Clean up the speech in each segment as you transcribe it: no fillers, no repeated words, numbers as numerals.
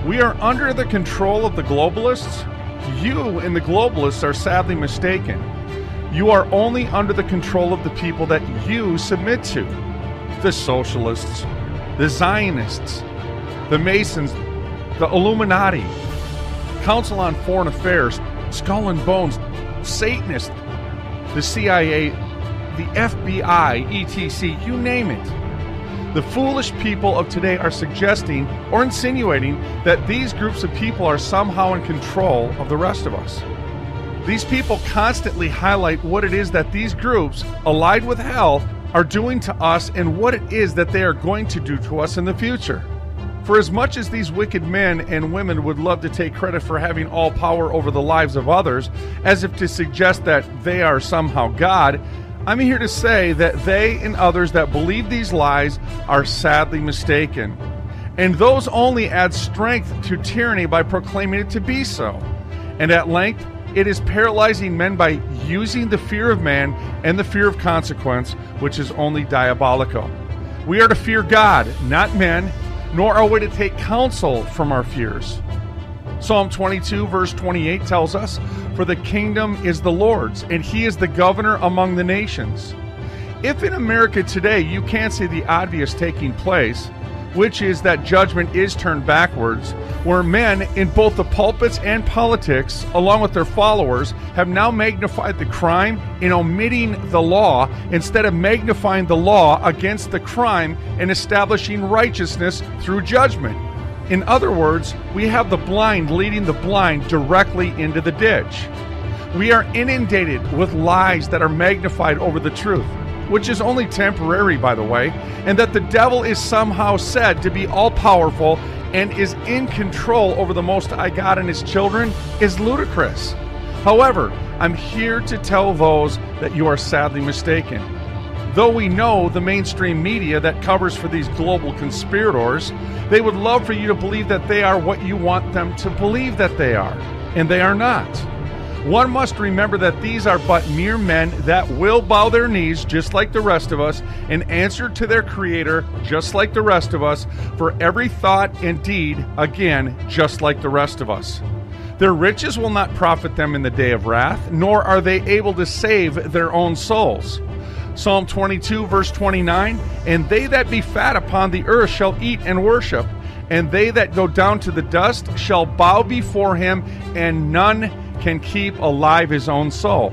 We are under the control of the globalists. You and the globalists are sadly mistaken. You are only under the control of the people that you submit to. The socialists, the Zionists, the Masons, the Illuminati, Council on Foreign Affairs, Skull and Bones, Satanists, the CIA, the FBI, etc., you name it. The foolish people of today are suggesting or insinuating that these groups of people are somehow in control of the rest of us. These people constantly highlight what it is that these groups, allied with hell, are doing to us and what it is that they are going to do to us in the future. For as much as these wicked men and women would love to take credit for having all power over the lives of others, as if to suggest that they are somehow God, I'm here to say that they and others that believe these lies are sadly mistaken. And those only add strength to tyranny by proclaiming it to be so. And at length, it is paralyzing men by using the fear of man and the fear of consequence, which is only diabolical. We are to fear God, not men, nor are we to take counsel from our fears. Psalm 22, verse 28 tells us, "For the kingdom is the Lord's, and he is the governor among the nations." If in America today you can't see the obvious taking place, which is that judgment is turned backwards, where men in both the pulpits and politics, along with their followers, have now magnified the crime in omitting the law instead of magnifying the law against the crime and establishing righteousness through judgment. In other words, we have the blind leading the blind directly into the ditch. We are inundated with lies that are magnified over the truth, which is only temporary, by the way, and that the devil is somehow said to be all-powerful and is in control over the Most High God and his children is ludicrous. However, I'm here to tell those that you are sadly mistaken. Though we know the mainstream media that covers for these global conspirators, they would love for you to believe that they are what you want them to believe that they are, and they are not. One must remember that these are but mere men that will bow their knees just like the rest of us and answer to their Creator just like the rest of us for every thought and deed, again, just like the rest of us. Their riches will not profit them in the day of wrath, nor are they able to save their own souls. Psalm 22, verse 29, "And they that be fat upon the earth shall eat and worship, and they that go down to the dust shall bow before him, and none can keep alive his own soul."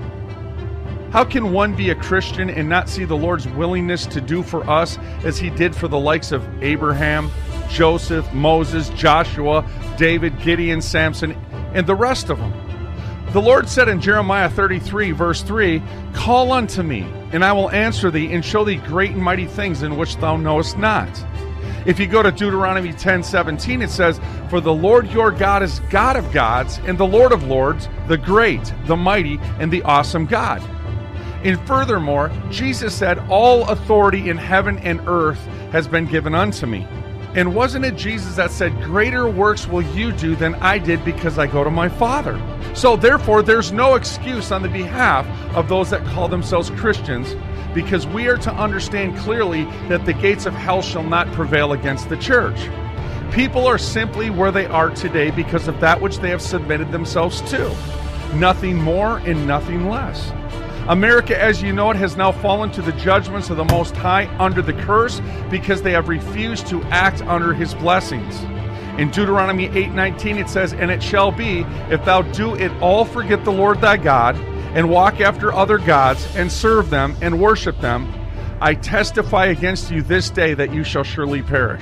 How can one be a Christian and not see the Lord's willingness to do for us as he did for the likes of Abraham, Joseph, Moses, Joshua, David, Gideon, Samson, and the rest of them? The Lord said in Jeremiah 33, verse 3, "Call unto me, and I will answer thee, and show thee great and mighty things in which thou knowest not." If you go to Deuteronomy 10:17, it says, "For the Lord your God is God of gods, and the Lord of lords, the great, the mighty, and the awesome God." And furthermore, Jesus said, "All authority in heaven and earth has been given unto me." And wasn't it Jesus that said, "Greater works will you do than I did because I go to my Father"? So therefore, there's no excuse on the behalf of those that call themselves Christians, because we are to understand clearly that the gates of hell shall not prevail against the church. People are simply where they are today because of that which they have submitted themselves to. Nothing more and nothing less. America, as you know it, has now fallen to the judgments of the Most High under the curse because they have refused to act under his blessings. In Deuteronomy 8:19 it says, "And it shall be, if thou do it all forget the Lord thy God, and walk after other gods, and serve them, and worship them, I testify against you this day that you shall surely perish."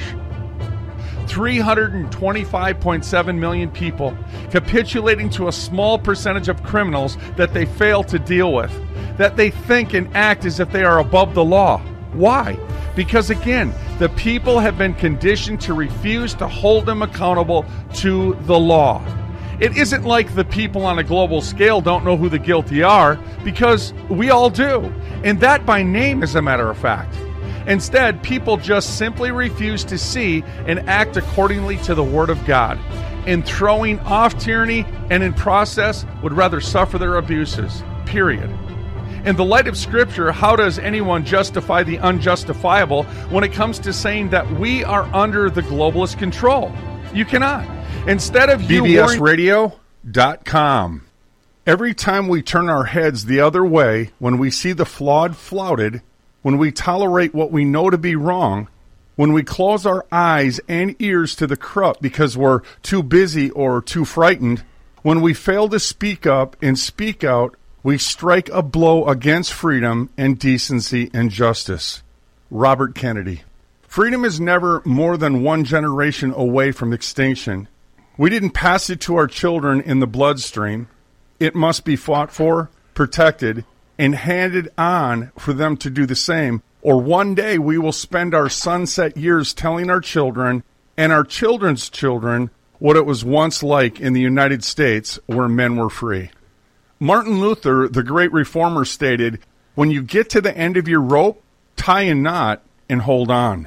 325.7 million people capitulating to a small percentage of criminals that they fail to deal with, that they think and act as if they are above the law. Why? Because again, the people have been conditioned to refuse to hold them accountable to the law. It isn't like the people on a global scale don't know who the guilty are, because we all do, and that by name, as a matter of fact. Instead, people just simply refuse to see and act accordingly to the Word of God, in throwing off tyranny, and in process would rather suffer their abuses, period. In the light of Scripture, how does anyone justify the unjustifiable when it comes to saying that we are under the globalist control? You cannot. Instead of you BBSradio.com. Every time we turn our heads the other way, when we see the flawed flouted, when we tolerate what we know to be wrong, when we close our eyes and ears to the corrupt because we're too busy or too frightened, when we fail to speak up and speak out, we strike a blow against freedom and decency and justice. Robert Kennedy. Freedom is never more than one generation away from extinction. We didn't pass it to our children in the bloodstream. It must be fought for, protected, and handed on for them to do the same, or one day we will spend our sunset years telling our children and our children's children what it was once like in the United States where men were free. Martin Luther, the great reformer, stated, "When you get to the end of your rope, tie a knot and hold on."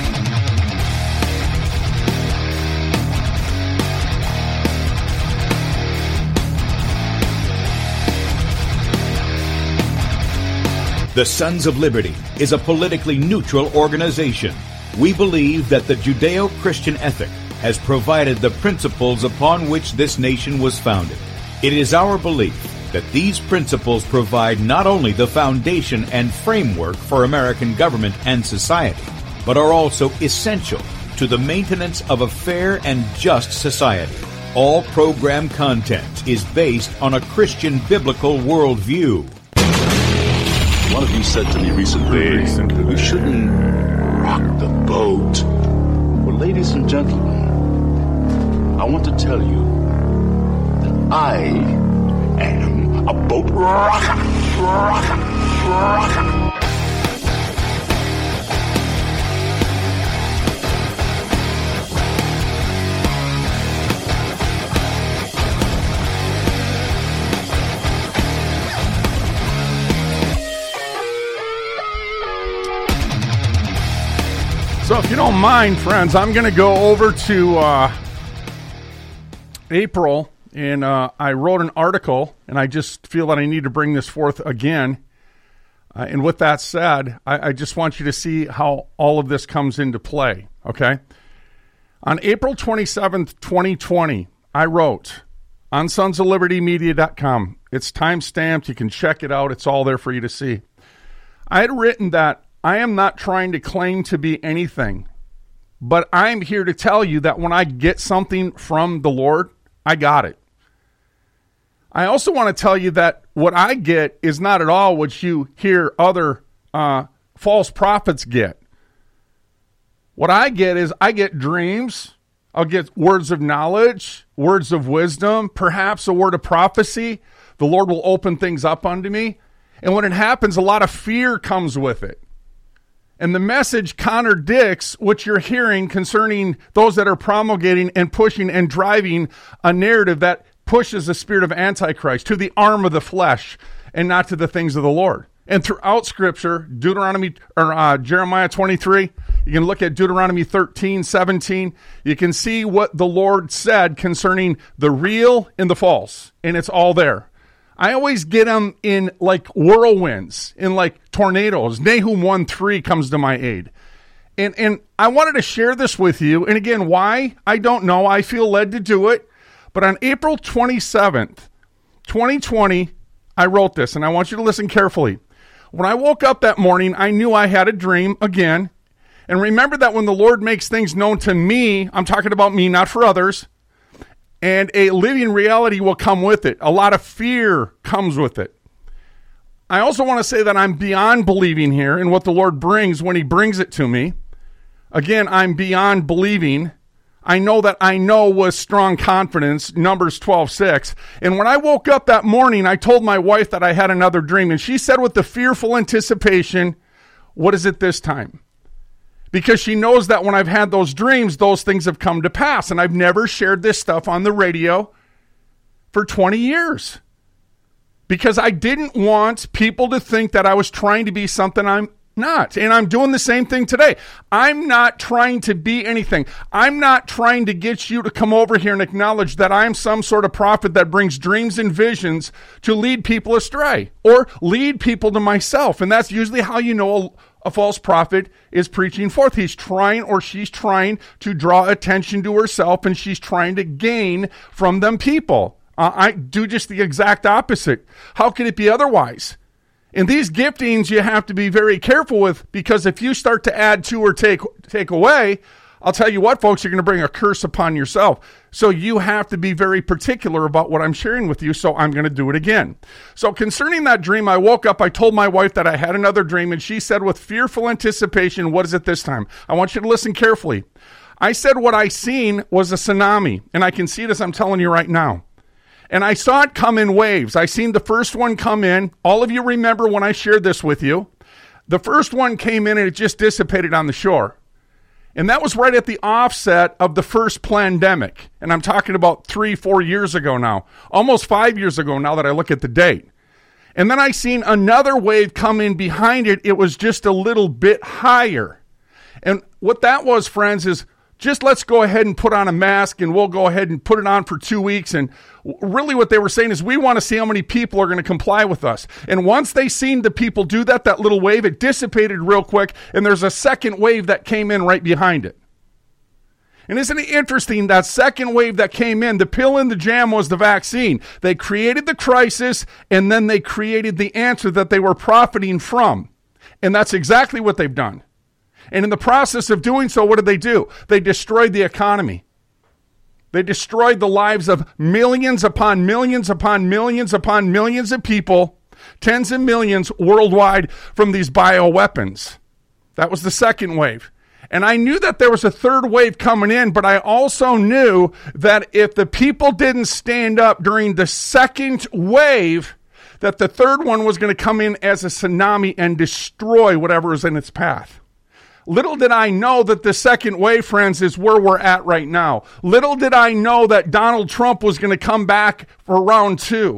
The Sons of Liberty is a politically neutral organization. We believe that the Judeo-Christian ethic has provided the principles upon which this nation was founded. It is our belief that these principles provide not only the foundation and framework for American government and society, but are also essential to the maintenance of a fair and just society. All program content is based on a Christian biblical worldview. One of you said to me recently, "We shouldn't rock the boat." Well, ladies and gentlemen, I want to tell you that I am a boat rocker. So if you don't mind, friends, I'm going to go over to April, and I wrote an article, and I just feel that I need to bring this forth again. And with that said, I just want you to see how all of this comes into play, okay? On April 27th, 2020, I wrote on sonsoflibertymedia.com. It's time-stamped. You can check it out. It's all there for you to see. I had written that I am not trying to claim to be anything, but I'm here to tell you that when I get something from the Lord, I got it. I also want to tell you that what I get is not at all what you hear other false prophets get. What I get is I get dreams. I'll get words of knowledge, words of wisdom, perhaps a word of prophecy. The Lord will open things up unto me. And when it happens, a lot of fear comes with it. And the message contradicts what you're hearing concerning those that are promulgating and pushing and driving a narrative that pushes the spirit of Antichrist to the arm of the flesh and not to the things of the Lord. And throughout Scripture, Jeremiah 23, you can look at Deuteronomy 13, 17. You can see what the Lord said concerning the real and the false. And it's all there. I always get them in like whirlwinds, in like tornadoes. Nahum 1:3 comes to my aid. And I wanted to share this with you. And again, why? I don't know. I feel led to do it. But on April 27th, 2020, I wrote this, and I want you to listen carefully. When I woke up that morning, I knew I had a dream again. And remember that when the Lord makes things known to me, I'm talking about me, not for others, and a living reality will come with it. A lot of fear comes with it. I also want to say that I'm beyond believing here in what the Lord brings when he brings it to me. Again, I'm beyond believing. I know that I know with strong confidence, Numbers 12:6. And when I woke up that morning, I told my wife that I had another dream. And she said with the fearful anticipation, "What is it this time?" Because she knows that when I've had those dreams, those things have come to pass. And I've never shared this stuff on the radio for 20 years. Because I didn't want people to think that I was trying to be something I'm not. And I'm doing the same thing today. I'm not trying to be anything. I'm not trying to get you to come over here and acknowledge that I'm some sort of prophet that brings dreams and visions to lead people astray or lead people to myself. And that's usually how you know a false prophet is preaching forth. He's trying, or she's trying, to draw attention to herself, and she's trying to gain from them people. I do just the exact opposite. How could it be otherwise? And these giftings you have to be very careful with, because if you start to add to or take away, I'll tell you what, folks, you're going to bring a curse upon yourself. So you have to be very particular about what I'm sharing with you, so I'm going to do it again. So concerning that dream, I woke up, I told my wife that I had another dream, and she said with fearful anticipation, what is it this time? I want you to listen carefully. I said what I seen was a tsunami, and I can see it as I'm telling you right now. And I saw it come in waves. I seen the first one come in. All of you remember when I shared this with you. The first one came in and it just dissipated on the shore. And that was right at the offset of the first pandemic. And I'm talking about 3-4 years ago now. Almost 5 years ago now that I look at the date. And then I seen another wave come in behind it. It was just a little bit higher. And what that was, friends, is just let's go ahead and put on a mask, and we'll go ahead and put it on for 2 weeks. And really what they were saying is we want to see how many people are going to comply with us. And once they seen the people do that, that little wave, it dissipated real quick, and there's a second wave that came in right behind it. And isn't it interesting, that second wave that came in, the pill in the jam was the vaccine. They created the crisis, and then they created the answer that they were profiting from. And that's exactly what they've done. And in the process of doing so, what did they do? They destroyed the economy. They destroyed the lives of millions upon millions upon millions upon millions of people, tens of millions worldwide from these bioweapons. That was the second wave. And I knew that there was a third wave coming in, but I also knew that if the people didn't stand up during the second wave, that the third one was going to come in as a tsunami and destroy whatever is in its path. Little did I know that the second wave, friends, is where we're at right now. Little did I know that Donald Trump was going to come back for round 2.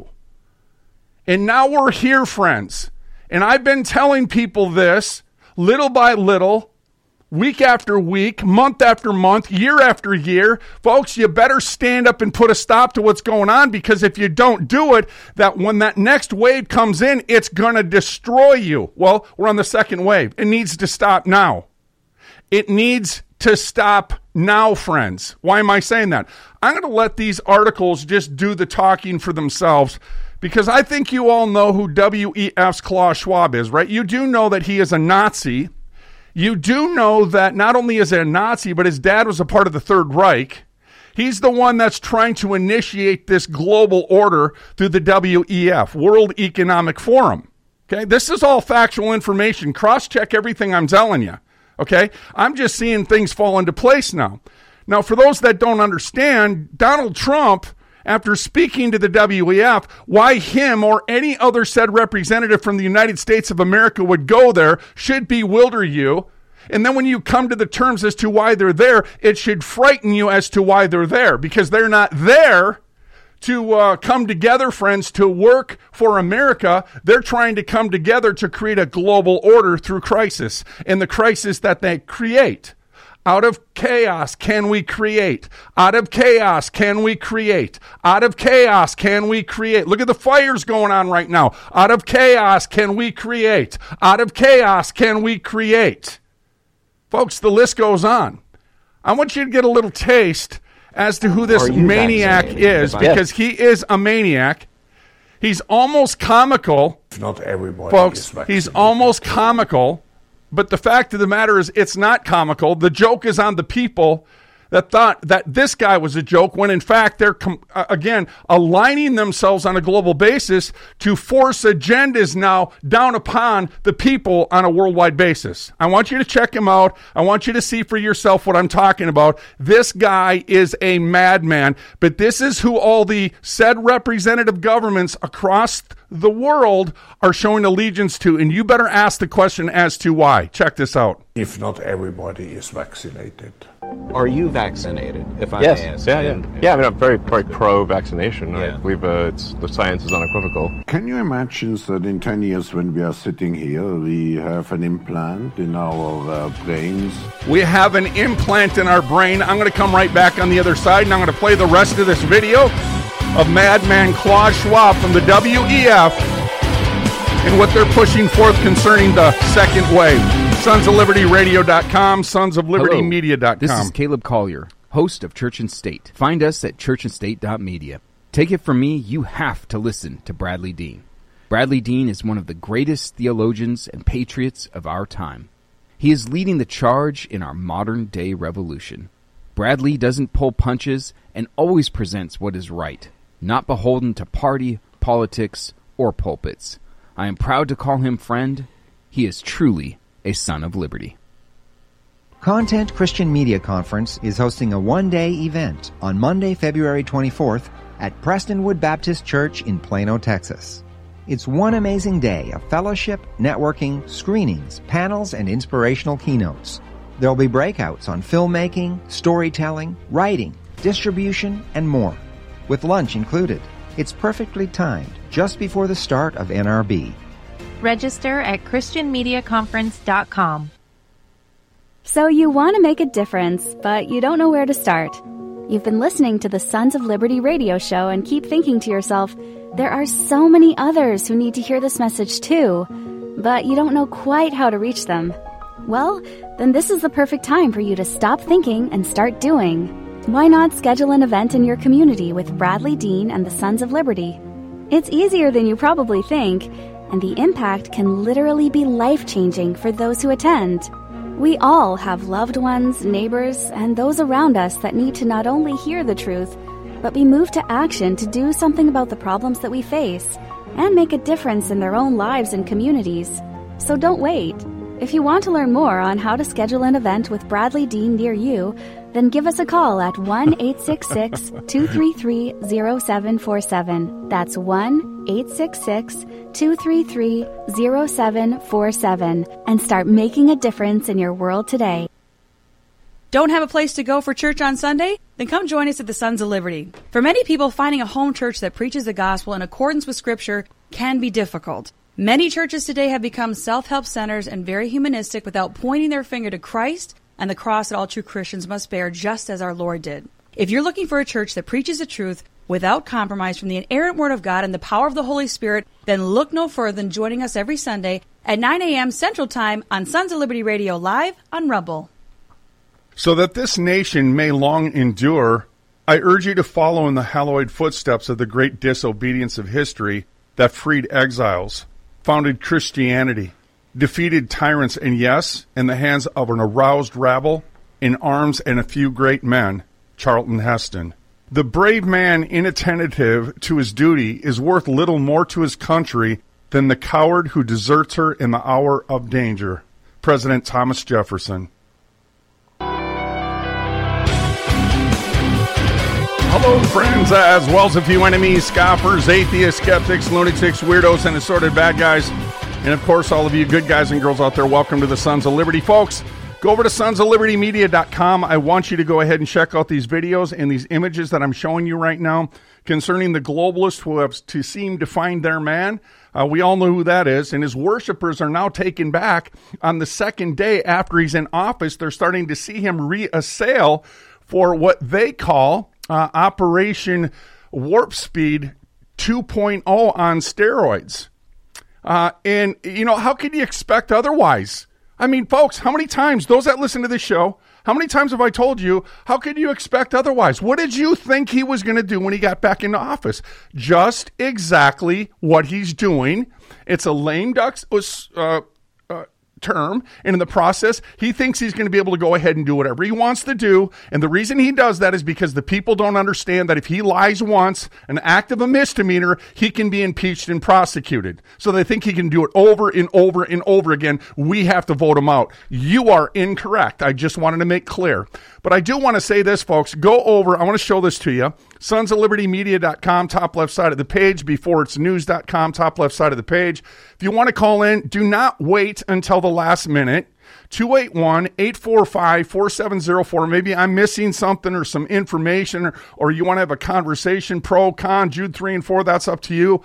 And now we're here, friends. And I've been telling people this little by little, week after week, month after month, year after year. Folks, you better stand up and put a stop to what's going on, because if you don't do it, that when that next wave comes in, it's going to destroy you. Well, we're on the second wave. It needs to stop now. It needs to stop now, friends. Why am I saying that? I'm going to let these articles just do the talking for themselves, because I think you all know who WEF's Klaus Schwab is, right? You do know that he is a Nazi. You do know that not only is he a Nazi, but his dad was a part of the Third Reich. He's the one that's trying to initiate this global order through the WEF, World Economic Forum. Okay, this is all factual information. Cross-check everything I'm telling you. Okay, I'm just seeing things fall into place now. Now, for those that don't understand, Donald Trump, after speaking to the WEF, why him or any other said representative from the United States of America would go there should bewilder you. And then when you come to the terms as to why they're there, it should frighten you as to why they're there, because they're not there to come together, friends, to work for America. They're trying to come together to create a global order through crisis. And the crisis that they create, out of chaos can we create. Out of chaos can we create. Out of chaos can we create. Look at the fires going on right now. Out of chaos can we create. Out of chaos can we create. Folks, the list goes on. I want you to get a little taste as to who this maniac is, because he is a maniac. He's almost comical. Not everybody, folks, he's almost comical, but the fact of the matter is it's not comical. The joke is on the people that thought that this guy was a joke, when in fact they're, again, aligning themselves on a global basis to force agendas now down upon the people on a worldwide basis. I want you to check him out. I want you to see for yourself what I'm talking about. This guy is a madman, but this is who all the said representative governments across the world are showing allegiance to, and you better ask the question as to why. Check this out. If not everybody is vaccinated. Are you vaccinated, if I may ask? Yeah, I mean, I'm very pro-vaccination. Yeah. I believe the science is unequivocal. Can you imagine that in 10 years when we are sitting here, we have an implant in our brains? We have an implant in our brain. I'm going to come right back on the other side, and I'm going to play the rest of this video of Madman Klaus Schwab from the WEF and what they're pushing forth concerning the second wave. SonsOfLibertyRadio.com, SonsOfLibertyMedia.com. This is Caleb Collier, host of Church and State. Find us at churchandstate.media. Take it from me, you have to listen to Bradley Dean. Bradley Dean is one of the greatest theologians and patriots of our time. He is leading the charge in our modern-day revolution. Bradley doesn't pull punches and always presents what is right, not beholden to party, politics, or pulpits. I am proud to call him friend. He is truly a son of liberty. Content Christian Media Conference is hosting a one-day event on Monday, February 24th at Prestonwood Baptist Church in Plano, Texas. It's one amazing day of fellowship, networking, screenings, panels, and inspirational keynotes. There'll be breakouts on filmmaking, storytelling, writing, distribution, and more, with lunch included. It's perfectly timed, just before the start of NRB. Register at ChristianMediaConference.com. So you want to make a difference, but you don't know where to start. You've been listening to the Sons of Liberty radio show and keep thinking to yourself, there are so many others who need to hear this message too, but you don't know quite how to reach them. Well, then this is the perfect time for you to stop thinking and start doing. Why not schedule an event in your community with Bradley Dean and the Sons of Liberty? It's easier than you probably think, and the impact can literally be life-changing for those who attend. We all have loved ones, neighbors, and those around us that need to not only hear the truth, but be moved to action to do something about the problems that we face and make a difference in their own lives and communities. So don't wait. If you want to learn more on how to schedule an event with Bradley Dean near you, then give us a call at 1-866-233-0747. That's 1-866-233-0747 and start making a difference in your world today. Don't have a place to go for church on Sunday? Then come join us at the Sons of Liberty. For many people, finding a home church that preaches the gospel in accordance with Scripture can be difficult. Many churches today have become self-help centers and very humanistic without pointing their finger to Christ and the cross that all true Christians must bear, just as our Lord did. If you're looking for a church that preaches the truth without compromise from the inerrant Word of God and the power of the Holy Spirit, then look no further than joining us every Sunday at 9 a.m. Central Time on Sons of Liberty Radio Live on Rumble. So that this nation may long endure, I urge you to follow in the hallowed footsteps of the great disobedience of history that freed exiles, founded Christianity, defeated tyrants, and yes, in the hands of an aroused rabble, in arms and a few great men, Charlton Heston. The brave man inattentive to his duty is worth little more to his country than the coward who deserts her in the hour of danger. President Thomas Jefferson. Hello, friends, as well as a few enemies, scoffers, atheists, skeptics, lunatics, weirdos, and assorted bad guys. And, of course, all of you good guys and girls out there, welcome to the Sons of Liberty. Folks, go over to SonsOfLibertyMedia.com. I want you to go ahead and check out these videos and these images that I'm showing you right now concerning the globalist who have to seem to find their man. We all know who that is, and his worshipers are now taken back on the second day after he's in office. They're starting to see him reassail for what they call Operation Warp Speed 2.0 on steroids. And, you know, how could you expect otherwise? I mean, folks, how many times, those that listen to this show, how many times have I told you, how could you expect otherwise? What did you think he was going to do when he got back into office? Just exactly what he's doing. It's a lame duck term, and in the process, he thinks he's going to be able to go ahead and do whatever he wants to do, and the reason he does that is because the people don't understand that if he lies once, an act of a misdemeanor, he can be impeached and prosecuted. So they think he can do it over and over and over again. We have to vote him out. You are incorrect. I just wanted to make clear. But I do want to say this, folks. Go over, I want to show this to you. SonsOfLibertyMedia.com, top left side of the page, beforeitsnews.com, top left side of the page. If you want to call in, do not wait until the last minute. 281-845-4704. Maybe I'm missing something or some information, or you want to have a conversation, pro, con, Jude 3 and 4, that's up to you.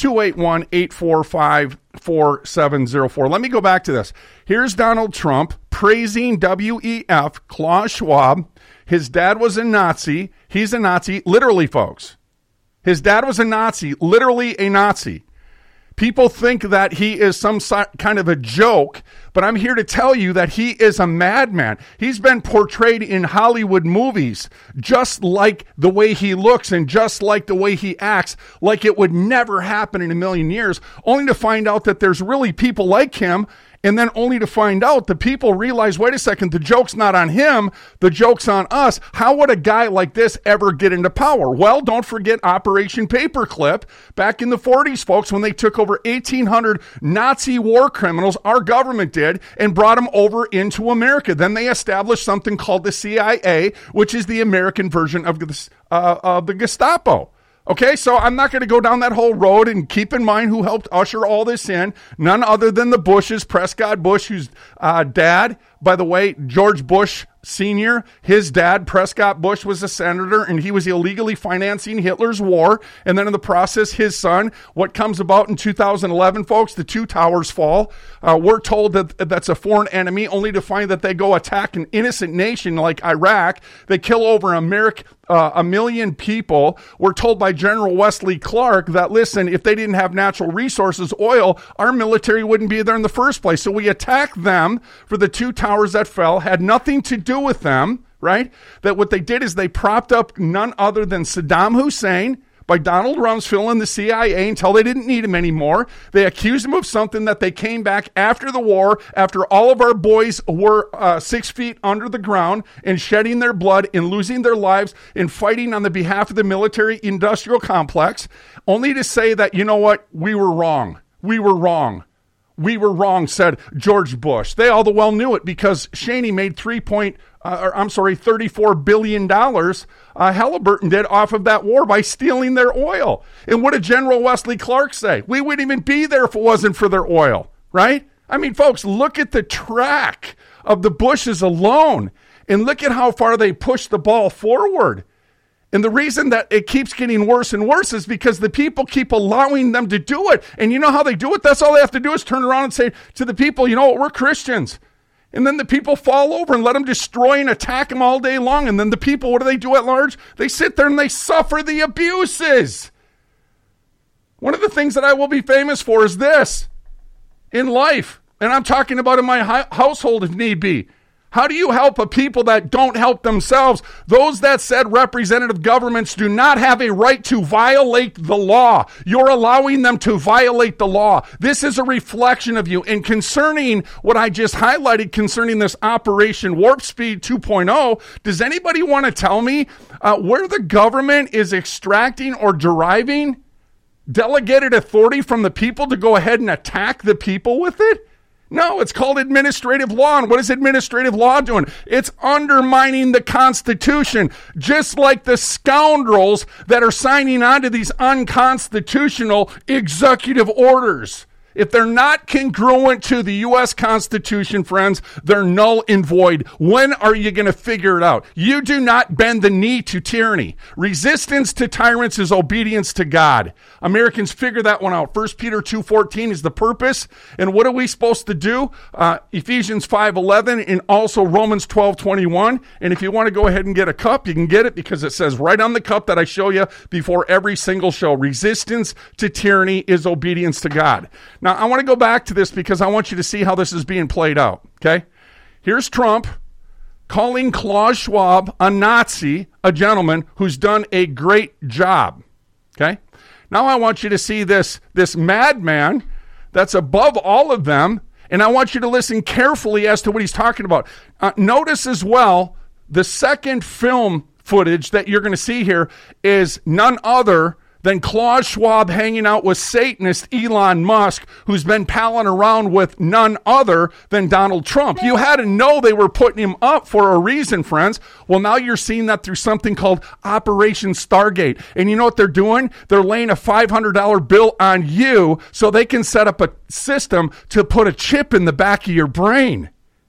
281-845-4704. Let me go back to this. Here's Donald Trump praising WEF, Klaus Schwab. His dad was a Nazi. He's a Nazi, literally, folks. His dad was a Nazi, literally a Nazi. People think that he is some kind of a joke, but I'm here to tell you that he is a madman. He's been portrayed in Hollywood movies just like the way he looks and just like the way he acts, like it would never happen in a million years, only to find out that there's really people like him. And then only to find out the people realize, wait a second, the joke's not on him, the joke's on us. How would a guy like this ever get into power? Well, don't forget Operation Paperclip. Back in the 40s, folks, when they took over 1,800 Nazi war criminals, our government did, and brought them over into America. Then they established something called the CIA, which is the American version of the Gestapo. Okay, so I'm not going to go down that whole road, and keep in mind who helped usher all this in. None other than the Bushes, Prescott Bush, whose dad, by the way, George Bush Sr., his dad, Prescott Bush, was a senator, and he was illegally financing Hitler's war. And then in the process, his son, what comes about in 2011, folks, the two towers fall. We're told that that's a foreign enemy, only to find that they go attack an innocent nation like Iraq. They kill over a million people. We're told by General Wesley Clark that, listen, if they didn't have natural resources, oil, our military wouldn't be there in the first place. So we attacked them for the two towers that fell, had nothing to do with them, right? That what they did is they propped up none other than Saddam Hussein by Donald Rumsfeld and the CIA until they didn't need him anymore. They accused him of something that they came back after the war, after all of our boys were 6 feet under the ground and shedding their blood and losing their lives and fighting on the behalf of the military-industrial complex, only to say that, you know what, we were wrong. We were wrong. We were wrong, said George Bush. They all the well knew it because Cheney made $34 billion. Halliburton did off of that war by stealing their oil. And what did General Wesley Clark say? We wouldn't even be there if it wasn't for their oil, right? I mean, folks, look at the track of the Bushes alone and look at how far they pushed the ball forward. And the reason that it keeps getting worse and worse is because the people keep allowing them to do it. And you know how they do it? That's all they have to do is turn around and say to the people, you know what, we're Christians. And then the people fall over and let them destroy and attack them all day long. And then the people, what do they do at large? They sit there and they suffer the abuses. One of the things that I will be famous for is this in life. And I'm talking about in my household if need be. How do you help a people that don't help themselves? Those that said representative governments do not have a right to violate the law. You're allowing them to violate the law. This is a reflection of you. And concerning what I just highlighted concerning this Operation Warp Speed 2.0, does anybody want to tell me where the government is extracting or deriving delegated authority from the people to go ahead and attack the people with it? No, it's called administrative law. And what is administrative law doing? It's undermining the Constitution, just like the scoundrels that are signing on to these unconstitutional executive orders. If they're not congruent to the U.S. Constitution, friends, they're null and void. When are you going to figure it out? You do not bend the knee to tyranny. Resistance to tyrants is obedience to God. Americans figure that one out. 1 Peter 2:14 is the purpose. And what are we supposed to do? Ephesians 5:11 and also Romans 12:21. And if you want to go ahead and get a cup, you can get it because it says right on the cup that I show you before every single show. Resistance to tyranny is obedience to God. Now, I want to go back to this because I want you to see how this is being played out, okay? Here's Trump calling Klaus Schwab a Nazi, a gentleman who's done a great job, okay? Now I want you to see this madman that's above all of them, and I want you to listen carefully as to what he's talking about. Notice as well, the second film footage that you're going to see here is none other than Klaus Schwab hanging out with Satanist Elon Musk, who's been palling around with none other than Donald Trump. You had to know they were putting him up for a reason, friends. Well, now you're seeing that through something called Operation Stargate. And you know what they're doing? They're laying a $500 bill on you so they can set up a system to put a chip in the back of your brain.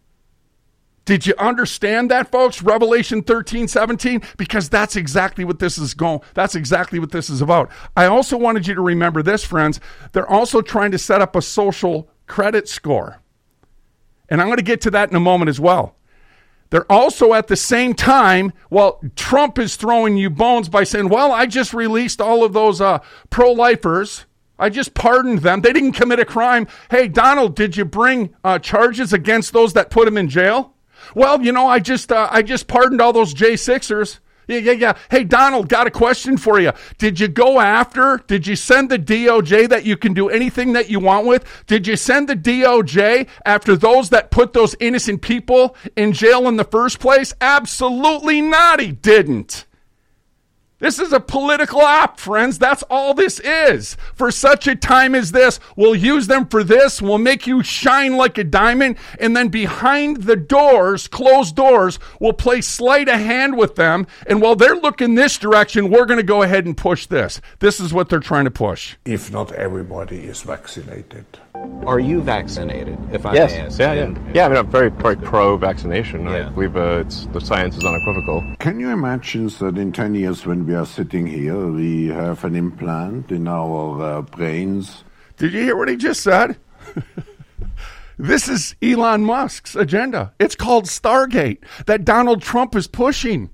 Did you understand that, folks? Revelation 13:17? Because that's exactly what this is going. That's exactly what this is about. I also wanted you to remember this, friends. They're also trying to set up a social credit score. And I'm going to get to that in a moment as well. They're also at the same time, well, Trump is throwing you bones by saying, well, I just released all of those pro-lifers, I just pardoned them. They didn't commit a crime. Hey, Donald, did you bring charges against those that put him in jail? Well, I just pardoned all those J6ers. Yeah. Hey, Donald, got a question for you. Did you send the DOJ that you can do anything that you want with? Did you send the DOJ after those that put those innocent people in jail in the first place? Absolutely not, he didn't. This is a political op, friends. That's all this is. For such a time as this, we'll use them for this. We'll make you shine like a diamond. And then behind the doors, closed doors, we'll play sleight of hand with them. And while they're looking this direction, we're going to go ahead and push this. This is what they're trying to push. If not everybody is vaccinated. Are you vaccinated, if I may ask? Yeah. I mean, I'm very, very pro-vaccination. Yeah. I believe the science is unequivocal. Can you imagine that in 10 years when we are sitting here, we have an implant in our brains? Did you hear what he just said? This is Elon Musk's agenda. It's called Stargate that Donald Trump is pushing.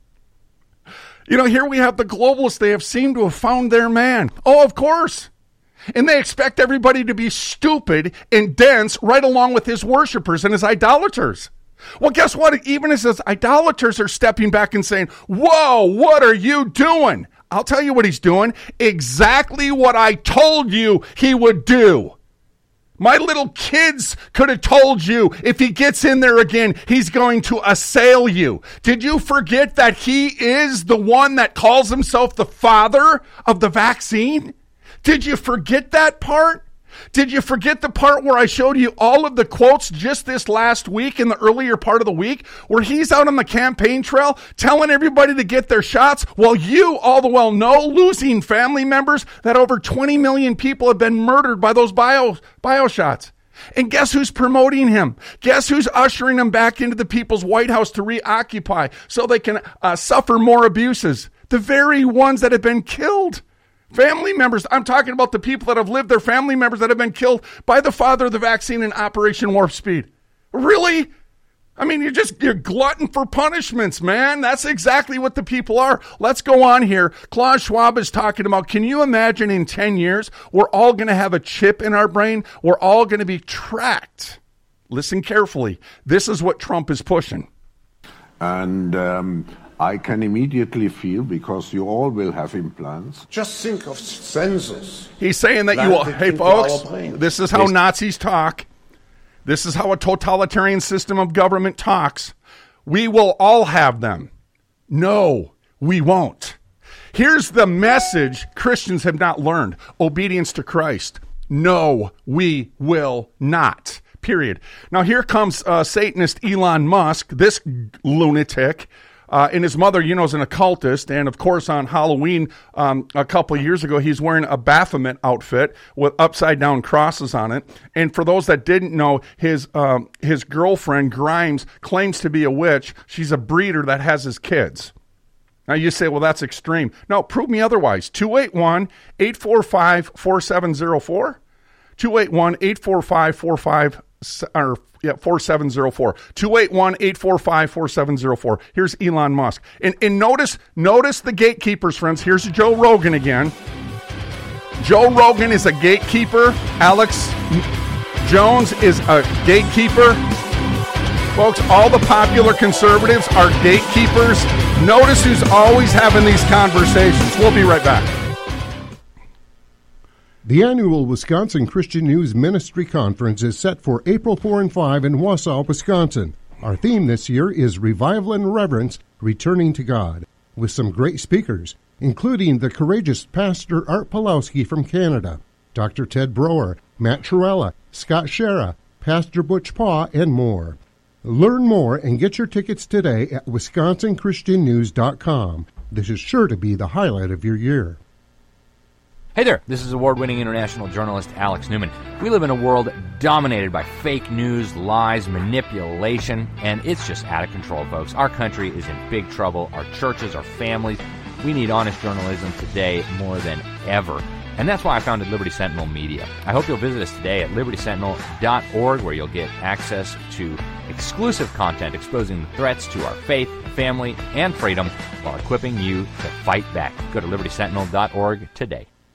Here we have the globalists. They have seemed to have found their man. Oh, of course. And they expect everybody to be stupid and dense right along with his worshipers and his idolaters. Well, guess what? Even as his idolaters are stepping back and saying, whoa, what are you doing? I'll tell you what he's doing. Exactly what I told you he would do. My little kids could have told you if he gets in there again, he's going to assail you. Did you forget that he is the one that calls himself the father of the vaccine? Did you forget that part? Did you forget the part where I showed you all of the quotes just this last week in the earlier part of the week where he's out on the campaign trail telling everybody to get their shots while you all the well know, losing family members, that over 20 million people have been murdered by those bio shots. And guess who's promoting him? Guess who's ushering him back into the people's White House to reoccupy so they can suffer more abuses? The very ones that have been killed. Family members. I'm talking about the people that have lived, their family members that have been killed by the father of the vaccine in Operation Warp Speed. Really? I mean, you're glutton for punishments, man. That's exactly what the people are. Let's go on here. Klaus Schwab is talking about, can you imagine in 10 years, we're all going to have a chip in our brain. We're all going to be tracked. Listen carefully. This is what Trump is pushing. And I can immediately feel, because you all will have implants. Just think of sensors. He's saying that you will. Hey, folks, this is how Nazis talk. This is how a totalitarian system of government talks. We will all have them. No, we won't. Here's the message Christians have not learned. Obedience to Christ. No, we will not. Period. Now here comes Satanist Elon Musk, this lunatic. And his mother, is an occultist. And, of course, on Halloween a couple of years ago, he's wearing a Baphomet outfit with upside-down crosses on it. And for those that didn't know, his girlfriend, Grimes, claims to be a witch. She's a breeder that has his kids. Now, you say, well, that's extreme. No, prove me otherwise. 281-845-4704. 281-845-4704. 281-845-4704. Here's Elon Musk. And notice the gatekeepers, friends. Here's Joe Rogan again. Joe Rogan is a gatekeeper. Alex Jones is a gatekeeper. Folks, all the popular conservatives are gatekeepers. Notice who's always having these conversations. We'll be right back. The annual Wisconsin Christian News Ministry Conference is set for April 4 and 5 in Wausau, Wisconsin. Our theme this year is Revival and Reverence, Returning to God, with some great speakers, including the courageous Pastor Art Pawlowski from Canada, Dr. Ted Broer, Matt Trewhella, Scott Shera, Pastor Butch Paw, and more. Learn more and get your tickets today at WisconsinChristianNews.com. This is sure to be the highlight of your year. Hey there, this is award-winning international journalist Alex Newman. We live in a world dominated by fake news, lies, manipulation, and it's just out of control, folks. Our country is in big trouble. Our churches, our families. We need honest journalism today more than ever. And that's why I founded Liberty Sentinel Media. I hope you'll visit us today at libertysentinel.org, where you'll get access to exclusive content exposing the threats to our faith, family, and freedom while equipping you to fight back. Go to libertysentinel.org today.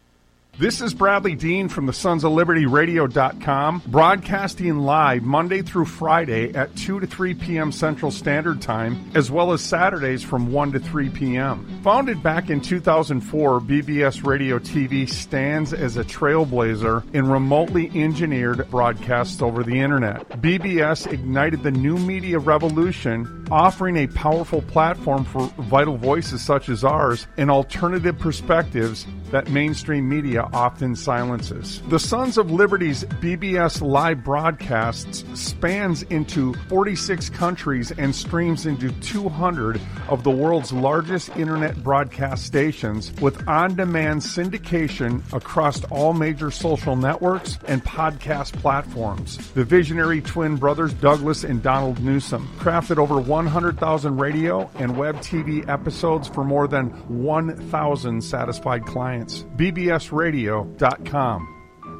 This is Bradley Dean from the Sons of Liberty Radio.com, broadcasting live Monday through Friday at 2 to 3 p.m. Central Standard Time, as well as Saturdays from 1 to 3 p.m. Founded back in 2004, BBS Radio TV stands as a trailblazer in remotely engineered broadcasts over the Internet. BBS ignited the new media revolution, offering a powerful platform for vital voices such as ours and alternative perspectives that mainstream media often silences. The Sons of Liberty's BBS live broadcasts spans into 46 countries and streams into 200 of the world's largest internet broadcast stations with on-demand syndication across all major social networks and podcast platforms. The visionary twin brothers Douglas and Donald Newsom crafted over 100,000 radio and web TV episodes for more than 1,000 satisfied clients. BBSradio.com.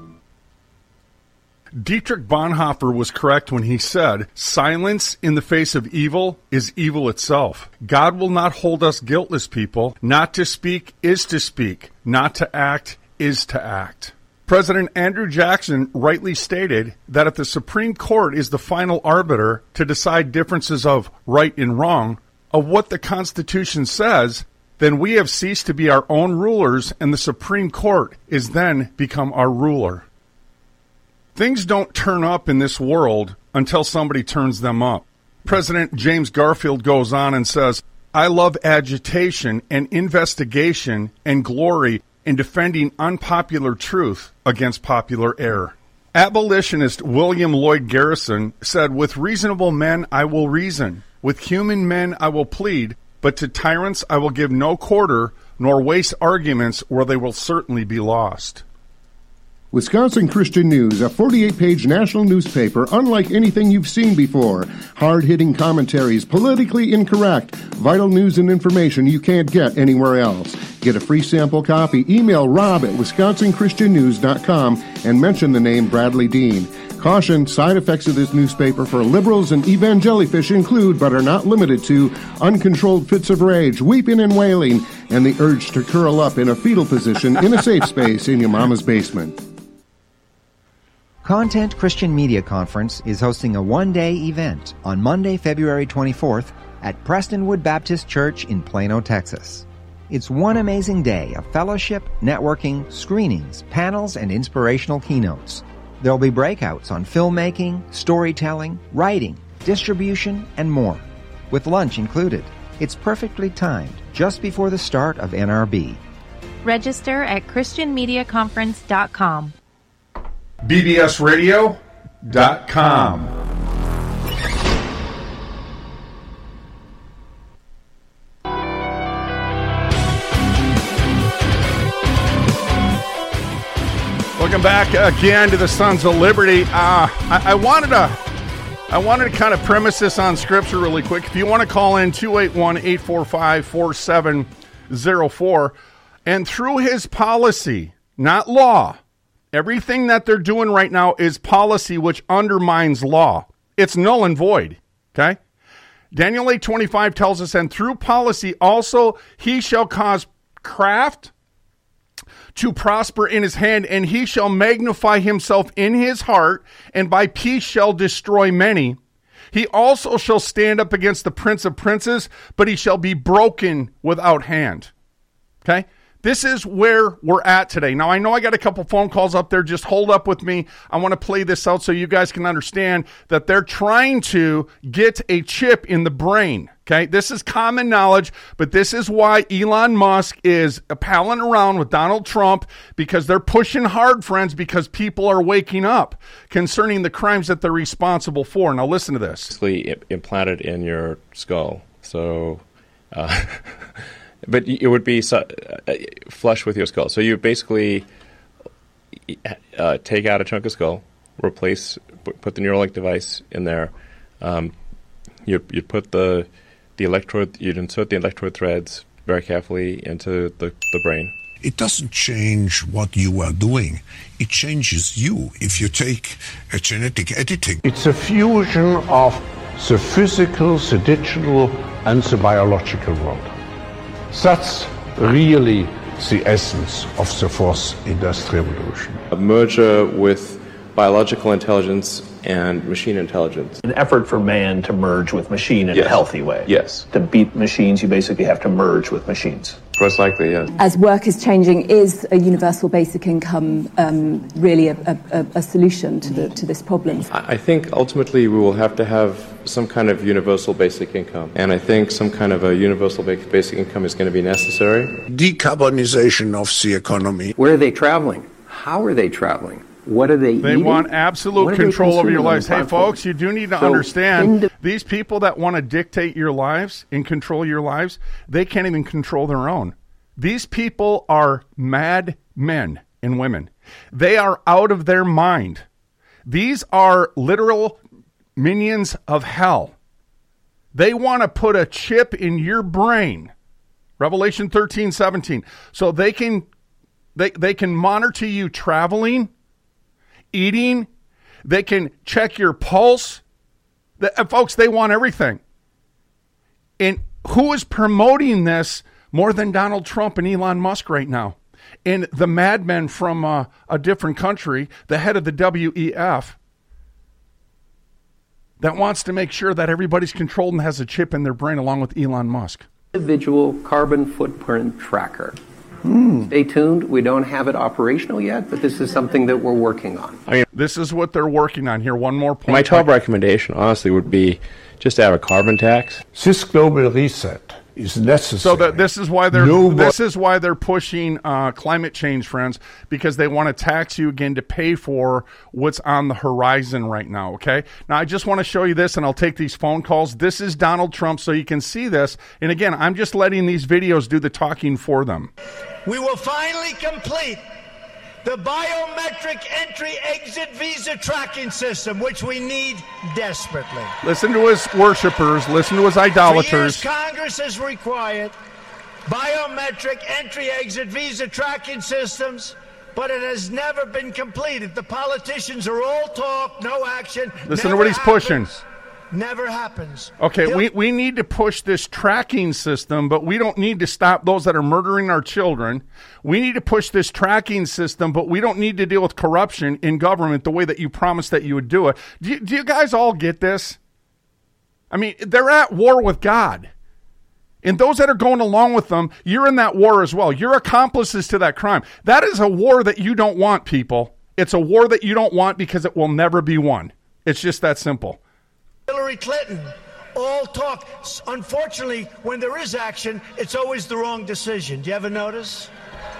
Dietrich Bonhoeffer was correct when he said, "Silence in the face of evil is evil itself. God will not hold us guiltless, people. Not to speak is to speak. Not to act is to act." President Andrew Jackson rightly stated that if the Supreme Court is the final arbiter to decide differences of right and wrong, of what the Constitution says, then we have ceased to be our own rulers, and the Supreme Court is then become our ruler. Things don't turn up in this world until somebody turns them up. President James Garfield goes on and says, "I love agitation and investigation and glory in defending unpopular truth against popular error." Abolitionist William Lloyd Garrison said, "With reasonable men I will reason, with human men I will plead, but to tyrants I will give no quarter, nor waste arguments where they will certainly be lost." Wisconsin Christian News, a 48-page national newspaper unlike anything you've seen before. Hard-hitting commentaries, politically incorrect, vital news and information you can't get anywhere else. Get a free sample copy. Email rob@wisconsinchristiannews.com and mention the name Bradley Dean. Caution, side effects of this newspaper for liberals and evangelifish include, but are not limited to, uncontrolled fits of rage, weeping and wailing, and the urge to curl up in a fetal position in a safe space in your mama's basement. Content Christian Media Conference is hosting a one-day event on Monday, February 24th at Prestonwood Baptist Church in Plano, Texas. It's one amazing day of fellowship, networking, screenings, panels, and inspirational keynotes. There'll be breakouts on filmmaking, storytelling, writing, distribution, and more, with lunch included. It's perfectly timed, just before the start of NRB. Register at ChristianMediaConference.com. BBSradio.com. Welcome back again to the Sons of Liberty. I wanted to kind of premise this on Scripture really quick. If you want to call in, 281-845-4704. And through his policy, not law, everything that they're doing right now is policy which undermines law. It's null and void, okay? Daniel 8:25 tells us, "And through policy also he shall cause craft to prosper in his hand, and he shall magnify himself in his heart, and by peace shall destroy many. He also shall stand up against the prince of princes, but he shall be broken without hand." Okay? This is where we're at today. Now, I know I got a couple phone calls up there. Just hold up with me. I want to play this out so you guys can understand that they're trying to get a chip in the brain. Okay, this is common knowledge, but this is why Elon Musk is palling around with Donald Trump, because they're pushing hard, friends, because people are waking up concerning the crimes that they're responsible for. Now, listen to this. Basically implanted in your skull. So, but it would be flush with your skull. So you basically take out a chunk of skull, put the Neuralink device in there. You put the electrode, you'd insert the electrode threads very carefully into the brain. It doesn't change what you are doing. It changes you if you take a genetic editing. It's a fusion of the physical, the digital, and the biological world. That's really the essence of the fourth industrial revolution. A merger with biological intelligence and machine intelligence. An effort for man to merge with machine in a healthy way. Yes. To beat machines, you basically have to merge with machines. Most likely, yes. As work is changing, is a universal basic income really a solution to this problem? I think ultimately we will have to have some kind of universal basic income. And I think some kind of a universal basic income is going to be necessary. Decarbonization of the economy. Where are they traveling? How are they traveling? What are they eating? They want absolute control over your lives. Hey, folks, you do need to understand, these people that want to dictate your lives and control your lives, they can't even control their own. These people are mad men and women. They are out of their mind. These are literal minions of hell. They want to put a chip in your brain, Revelation 13:17, so they can monitor you traveling, eating, they can check your pulse. Folks, they want everything. And who is promoting this more than Donald Trump and Elon Musk right now? And the madmen from a different country, the head of the WEF, that wants to make sure that everybody's controlled and has a chip in their brain along with Elon Musk. Individual carbon footprint tracker. Stay tuned. We don't have it operational yet, but this is something that we're working on. I mean, this is what they're working on here. One more point. My top recommendation, honestly, would be just to have a carbon tax. This global reset is necessary. So this is why they're pushing climate change, friends, because they want to tax you again to pay for what's on the horizon right now. Okay. Now I just want to show you this, and I'll take these phone calls. This is Donald Trump, so you can see this. And again, I'm just letting these videos do the talking for them. We will finally complete the biometric entry-exit visa tracking system, which we need desperately. Listen to his worshipers. Listen to his idolaters. For years, Congress has required biometric entry-exit visa tracking systems, but it has never been completed. The politicians are all talk, no action. Listen to what he's pushing. Never happens. Okay, we need to push this tracking system, but we don't need to stop those that are murdering our children. We need to push this tracking system, but we don't need to deal with corruption in government the way that you promised that you would do it. Do you guys all get this? I mean, they're at war with God. And those that are going along with them, you're in that war as well. You're accomplices to that crime. That is a war that you don't want, people. It's a war that you don't want because it will never be won. It's just that simple. Hillary Clinton, all talk. Unfortunately, when there is action, it's always the wrong decision. Do you ever notice?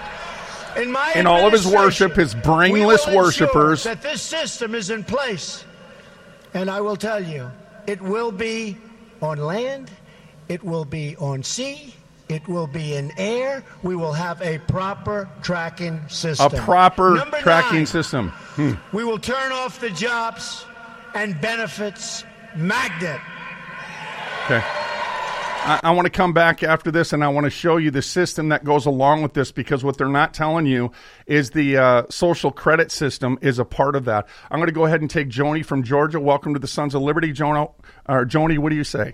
In all of his worship, his brainless worshipers, that this system is in place. And I will tell you, it will be on land, it will be on sea, it will be in air. We will have a proper tracking system. A proper tracking system. We will turn off the jobs and benefits magnet. Okay. I want to come back after this, and I want to show you the system that goes along with this, because what they're not telling you is the social credit system is a part of that. I'm going to go ahead and take Joni from Georgia. Welcome to the Sons of Liberty. Joni, what do you say?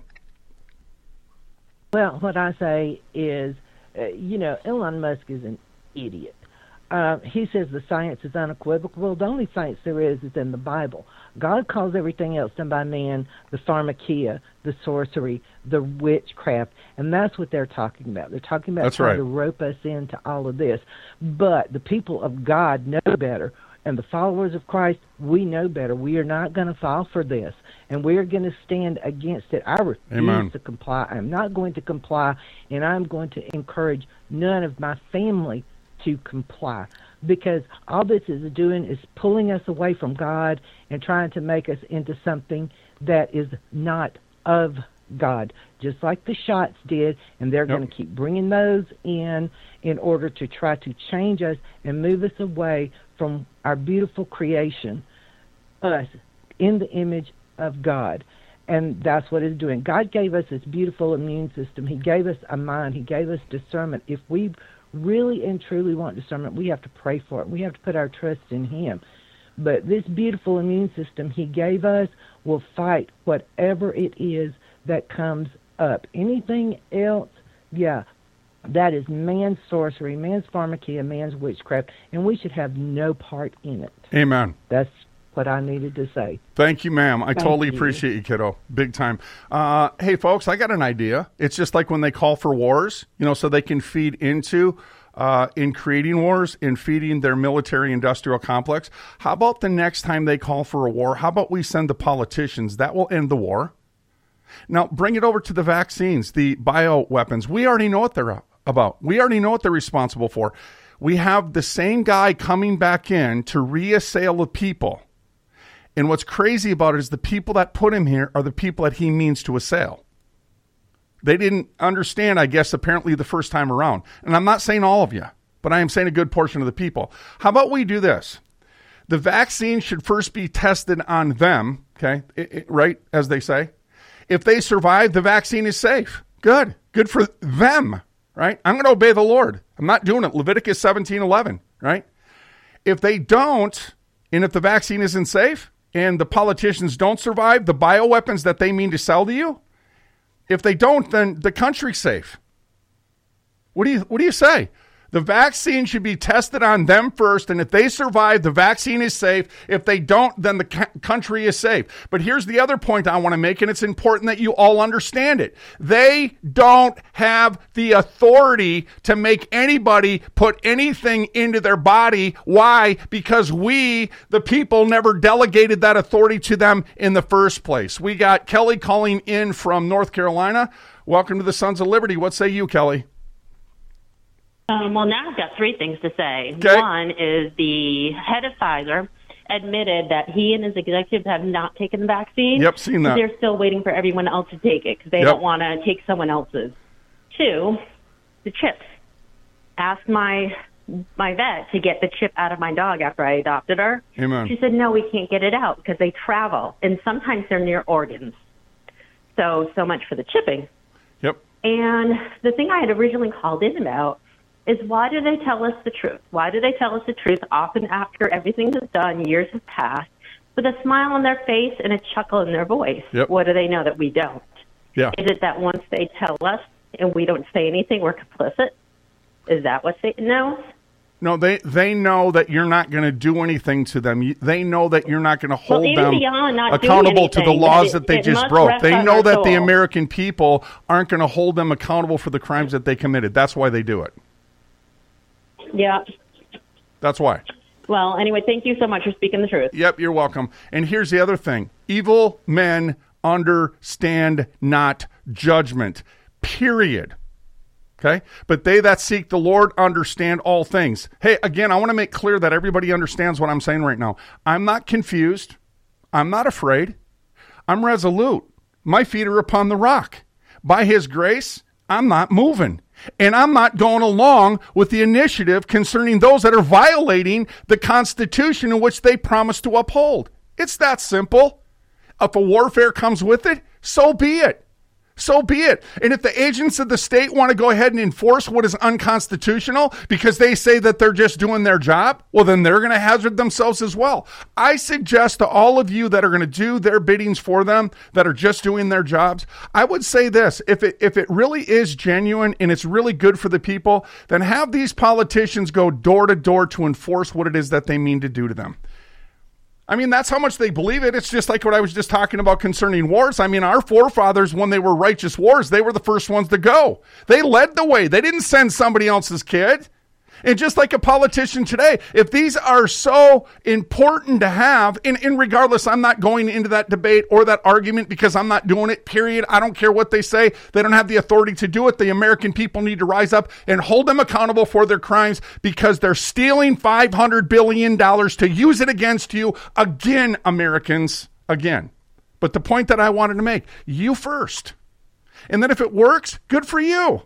Well, what I say is, Elon Musk is an idiot. He says the science is unequivocal. Well, the only science there is in the Bible. God calls everything else done by man the pharmakia, the sorcery, the witchcraft, and that's what they're talking about. They're talking about trying to rope us into all of this. But the people of God know better, and the followers of Christ, we know better. We are not going to fall for this, and we are going to stand against it. I refuse to comply. I'm not going to comply, and I'm going to encourage none of my family to comply, because all this is doing is pulling us away from God and trying to make us into something that is not of God, just like the shots did, and they're going to keep bringing those in order to try to change us and move us away from our beautiful creation, us, in the image of God. And that's what it's doing. God gave us this beautiful immune system. He gave us a mind. He gave us discernment. If we really and truly want discernment, we have to pray for it. We have to put our trust in Him. But this beautiful immune system He gave us will fight whatever it is that comes up. Anything else, That is man's sorcery, man's pharmakia, man's witchcraft, and we should have no part in it. Amen. That's what I needed to say. Thank you, ma'am. I Thank totally you. appreciate you, kiddo. Big time. Hey, folks, I got an idea. It's just like when they call for wars, so they can feed into, in creating wars, in feeding their military-industrial complex. How about the next time they call for a war, how about we send the politicians? That will end the war. Now, bring it over to the vaccines, the bioweapons. We already know what they're about. We already know what they're responsible for. We have the same guy coming back in to reassail the people. And what's crazy about it is the people that put him here are the people that he means to assail. They didn't understand, I guess, apparently the first time around. And I'm not saying all of you, but I am saying a good portion of the people. How about we do this? The vaccine should first be tested on them, okay, right, as they say. If they survive, the vaccine is safe. Good. Good for them, right? I'm going to obey the Lord. I'm not doing it. Leviticus 17:11, right? If they don't, and if the vaccine isn't safe, and the politicians don't survive the bioweapons that they mean to sell to you, if they don't, then the country's safe. What do you say? The vaccine should be tested on them first, and if they survive, the vaccine is safe. If they don't, then the country is safe. But here's the other point I want to make, and it's important that you all understand it. They don't have the authority to make anybody put anything into their body. Why? Because we, the people, never delegated that authority to them in the first place. We got Kelly calling in from North Carolina. Welcome to the Sons of Liberty. What say you, Kelly? Well, now I've got three things to say. Okay. One is the head of Pfizer admitted that he and his executives have not taken the vaccine. Yep, seen that. They're still waiting for everyone else to take it because they don't want to take someone else's. Two, the chips. Asked my vet to get the chip out of my dog after I adopted her. Amen. She said, no, we can't get it out because they travel, and sometimes they're near organs. So much for the chipping. Yep. And the thing I had originally called in about is why do they tell us the truth? Why do they tell us the truth often after everything is done, years have passed, with a smile on their face and a chuckle in their voice? Yep. What do they know that we don't? Yeah. Is it that once they tell us and we don't say anything, we're complicit? Is that what Satan knows? No, they know that you're not going to do anything to them. They know that you're not going to hold them accountable to the laws that they just broke. They know that the American people aren't going to hold them accountable for the crimes that they committed. That's why they do it. Yeah. That's why. Well, anyway, thank you so much for speaking the truth. Yep, you're welcome. And here's the other thing. Evil men understand not judgment, period. Okay? But they that seek the Lord understand all things. Hey, again, I want to make clear that everybody understands what I'm saying right now. I'm not confused. I'm not afraid. I'm resolute. My feet are upon the rock. By his grace, I'm not moving. And I'm not going along with the initiative concerning those that are violating the Constitution in which they promise to uphold. It's that simple. If a warfare comes with it, so be it. So be it. And if the agents of the state want to go ahead and enforce what is unconstitutional because they say that they're just doing their job, well, then they're going to hazard themselves as well. I suggest to all of you that are going to do their biddings for them, that are just doing their jobs, I would say this, if it really is genuine and it's really good for the people, then have these politicians go door to door to enforce what it is that they mean to do to them. I mean, that's how much they believe it. It's just like what I was just talking about concerning wars. I mean, our forefathers, when they were righteous wars, they were the first ones to go. They led the way. They didn't send somebody else's kid. And just like a politician today, if these are so important to have, and regardless, I'm not going into that debate or that argument because I'm not doing it, period. I don't care what they say. They don't have the authority to do it. The American people need to rise up and hold them accountable for their crimes because they're stealing $500 billion to use it against you again, Americans, again. But the point that I wanted to make, you first. And then if it works, good for you.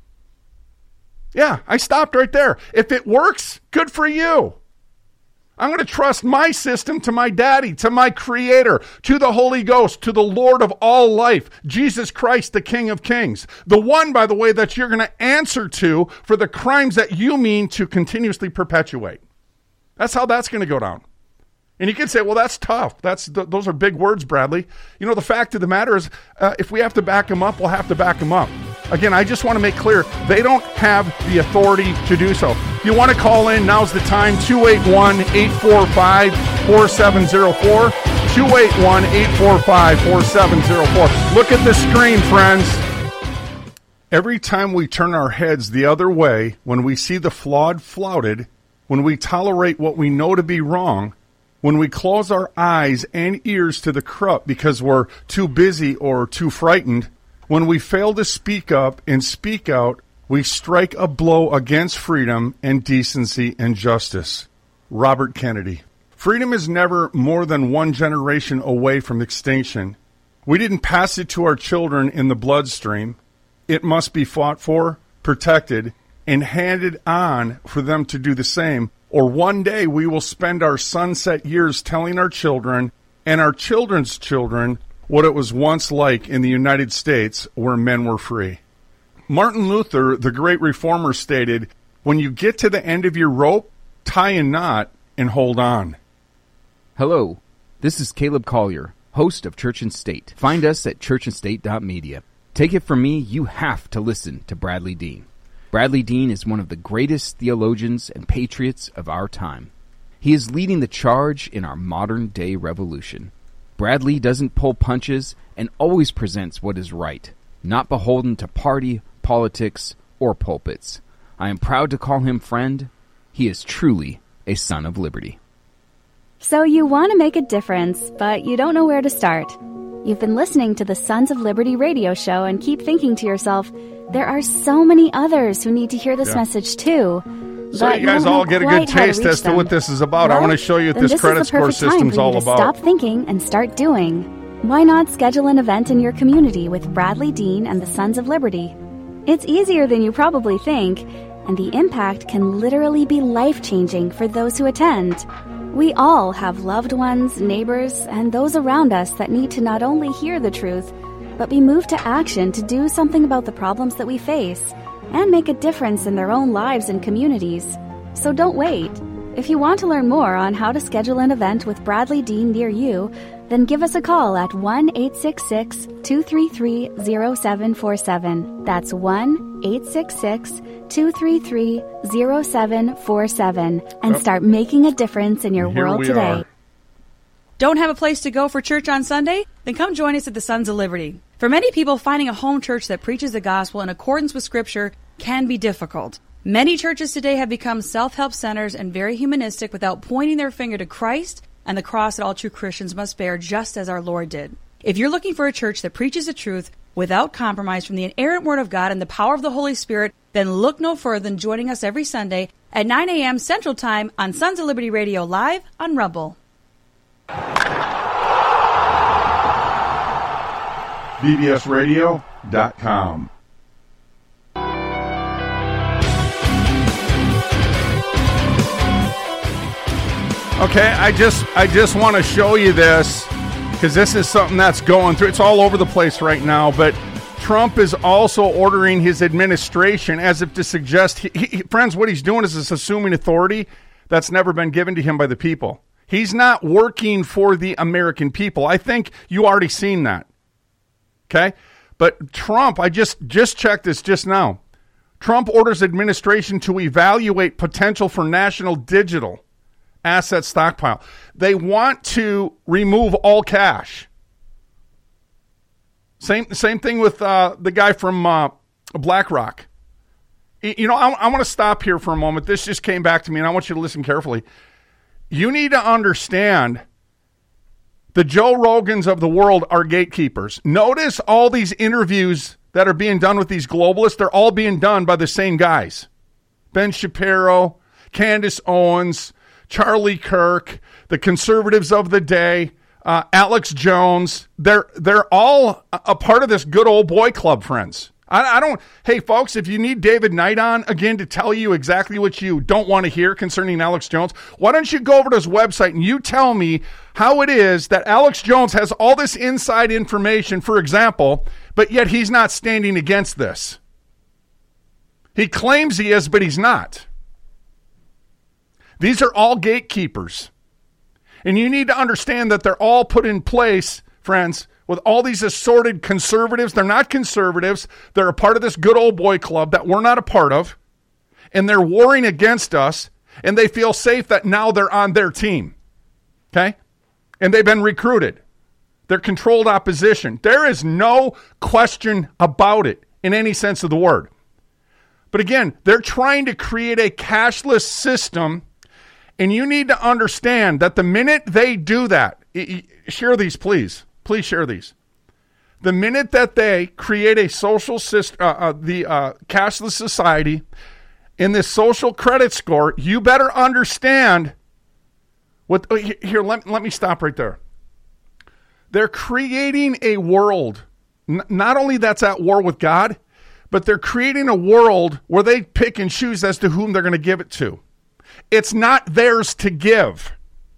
Yeah, I stopped right there. If it works, good for you. I'm going to trust my system to my daddy, to my creator, to the Holy Ghost, to the Lord of all life, Jesus Christ, the King of Kings. The one, by the way, that you're going to answer to for the crimes that you mean to continuously perpetuate. That's how that's going to go down. And you can say, well, that's tough. Those are big words, Bradley. You know, the fact of the matter is, if we have to back them up, we'll have to back them up. Again, I just want to make clear, they don't have the authority to do so. If you want to call in, now's the time, 281-845-4704, 281-845-4704. Look at the screen, friends. Every time we turn our heads the other way, when we see the flawed flouted, when we tolerate what we know to be wrong, when we close our eyes and ears to the corrupt because we're too busy or too frightened, when we fail to speak up and speak out, we strike a blow against freedom and decency and justice. Robert Kennedy. Freedom is never more than one generation away from extinction. We didn't pass it to our children in the bloodstream. It must be fought for, protected, and handed on for them to do the same, or one day we will spend our sunset years telling our children and our children's children what it was once like in the United States where men were free. Martin Luther, the great reformer, stated, "When you get to the end of your rope, tie a knot and hold on." Hello, this is Caleb Collier, host of Church and State. Find us at churchandstate.media. Take it from me, you have to listen to Bradley Dean. Bradley Dean is one of the greatest theologians and patriots of our time. He is leading the charge in our modern-day revolution. Bradley doesn't pull punches and always presents what is right, not beholden to party, politics, or pulpits. I am proud to call him friend. He is truly a son of liberty. So you want to make a difference, but you don't know where to start. You've been listening to the Sons of Liberty radio show and keep thinking to yourself, there are so many others who need to hear this message too. So you guys all get a good taste as to what this is about. I want to show you what this credit score system's all about. Stop thinking and start doing. Why not schedule an event in your community with Bradley Dean and the Sons of Liberty? It's easier than you probably think, and the impact can literally be life-changing for those who attend. We all have loved ones, neighbors, and those around us that need to not only hear the truth, but be moved to action to do something about the problems that we face and make a difference in their own lives and communities. So don't wait. If you want to learn more on how to schedule an event with Bradley Dean near you, then give us a call at 1-866-233-0747. That's 1-866-233-0747 and start making a difference in your world today. Don't have a place to go for church on Sunday? Then come join us at the Sons of Liberty. For many people, finding a home church that preaches the gospel in accordance with Scripture can be difficult. Many churches today have become self-help centers and very humanistic without pointing their finger to Christ and the cross that all true Christians must bear, just as our Lord did. If you're looking for a church that preaches the truth without compromise from the inerrant Word of God and the power of the Holy Spirit, then look no further than joining us every Sunday at 9 a.m. Central Time on Sons of Liberty Radio Live on Rumble. bbsradio.com. Okay, I just want to show you this because this is something that's going through. It's all over the place right now, but Trump is also ordering his administration as if to suggest, friends, what he's doing is assuming authority that's never been given to him by the people. He's not working for the American people. I think you already seen that. Okay? But Trump, I just checked this just now. Trump orders administration to evaluate potential for national digital asset stockpile. They want to remove all cash. Same thing with the guy from BlackRock. You know, I want to stop here for a moment. This just came back to me, and I want you to listen carefully. You need to understand the Joe Rogans of the world are gatekeepers. Notice all these interviews that are being done with these globalists. They're all being done by the same guys. Ben Shapiro, Candace Owens, Charlie Kirk, the conservatives of the day, Alex Jones. They're all a part of this good old boy club, friends. I don't. Hey, folks, if you need David Knight on again to tell you exactly what you don't want to hear concerning Alex Jones, why don't you go over to his website and you tell me how it is that Alex Jones has all this inside information, for example, but yet he's not standing against this. He claims he is, but he's not. These are all gatekeepers. And you need to understand that they're all put in place, friends, with all these assorted conservatives. They're not conservatives. They're a part of this good old boy club that we're not a part of. And they're warring against us. And they feel safe that now they're on their team. Okay? And they've been recruited. They're controlled opposition. There is no question about it in any sense of the word. But again, they're trying to create a cashless system, and you need to understand that the minute they do that, share these, please. Please share these. The minute that they create a social system, cashless society, in this social credit score, you better understand what. Here, let me stop right there. They're creating a world, not only that's at war with God, but they're creating a world where they pick and choose as to whom they're going to give it to. It's not theirs to give.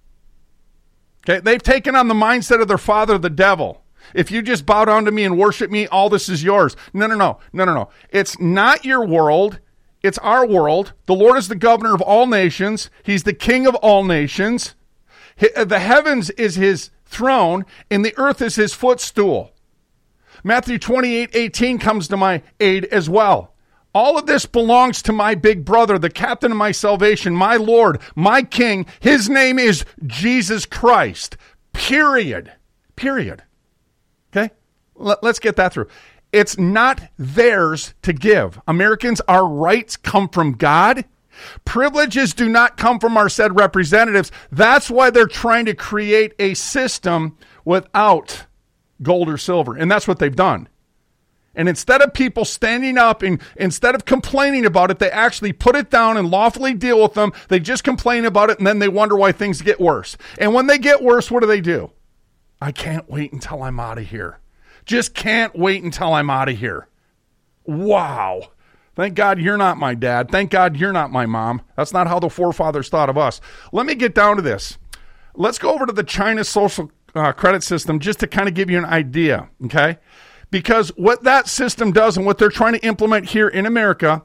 Okay, they've taken on the mindset of their father, the devil. If you just bow down to me and worship me, all this is yours. No. It's not your world. It's our world. The Lord is the governor of all nations. He's the king of all nations. The heavens is his throne, and the earth is his footstool. Matthew 28:18 comes to my aid as well. All of this belongs to my big brother, the captain of my salvation, my Lord, my King. His name is Jesus Christ. Period. Okay? Let's get that through. It's not theirs to give. Americans, our rights come from God. Privileges do not come from our said representatives. That's why they're trying to create a system without gold or silver. And that's what they've done. And instead of people standing up and instead of complaining about it, they actually put it down and lawfully deal with them. They just complain about it, and then they wonder why things get worse. And when they get worse, what do? I can't wait until I'm out of here. Just can't wait until I'm out of here. Wow. Thank God you're not my dad. Thank God you're not my mom. That's not how the forefathers thought of us. Let me get down to this. Let's go over to the China social credit system just to kind of give you an idea, okay? Because what that system does and what they're trying to implement here in America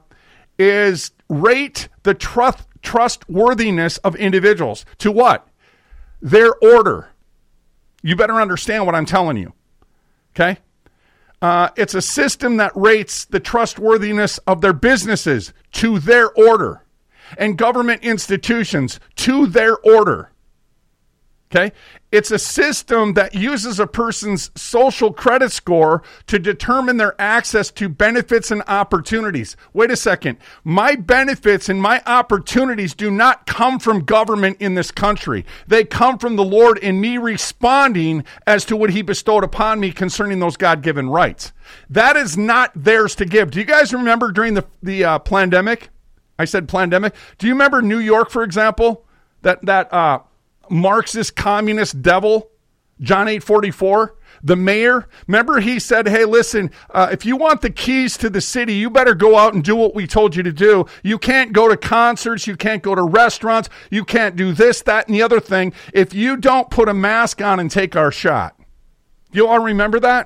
is rate the trustworthiness of individuals to what? Their order. You better understand what I'm telling you, okay? It's a system that rates the trustworthiness of their businesses to their order and government institutions to their order. Okay? It's a system that uses a person's social credit score to determine their access to benefits and opportunities. Wait a second. My benefits and my opportunities do not come from government in this country. They come from the Lord and me responding as to what he bestowed upon me concerning those God-given rights. That is not theirs to give. Do you guys remember during the pandemic? I said pandemic. Do you remember New York, for example? That Marxist communist devil, John 8:44, the mayor. Remember he said, hey, listen, if you want the keys to the city, you better go out and do what we told you to do. You can't go to concerts. You can't go to restaurants. You can't do this, that, and the other thing if you don't put a mask on and take our shot. You all remember that?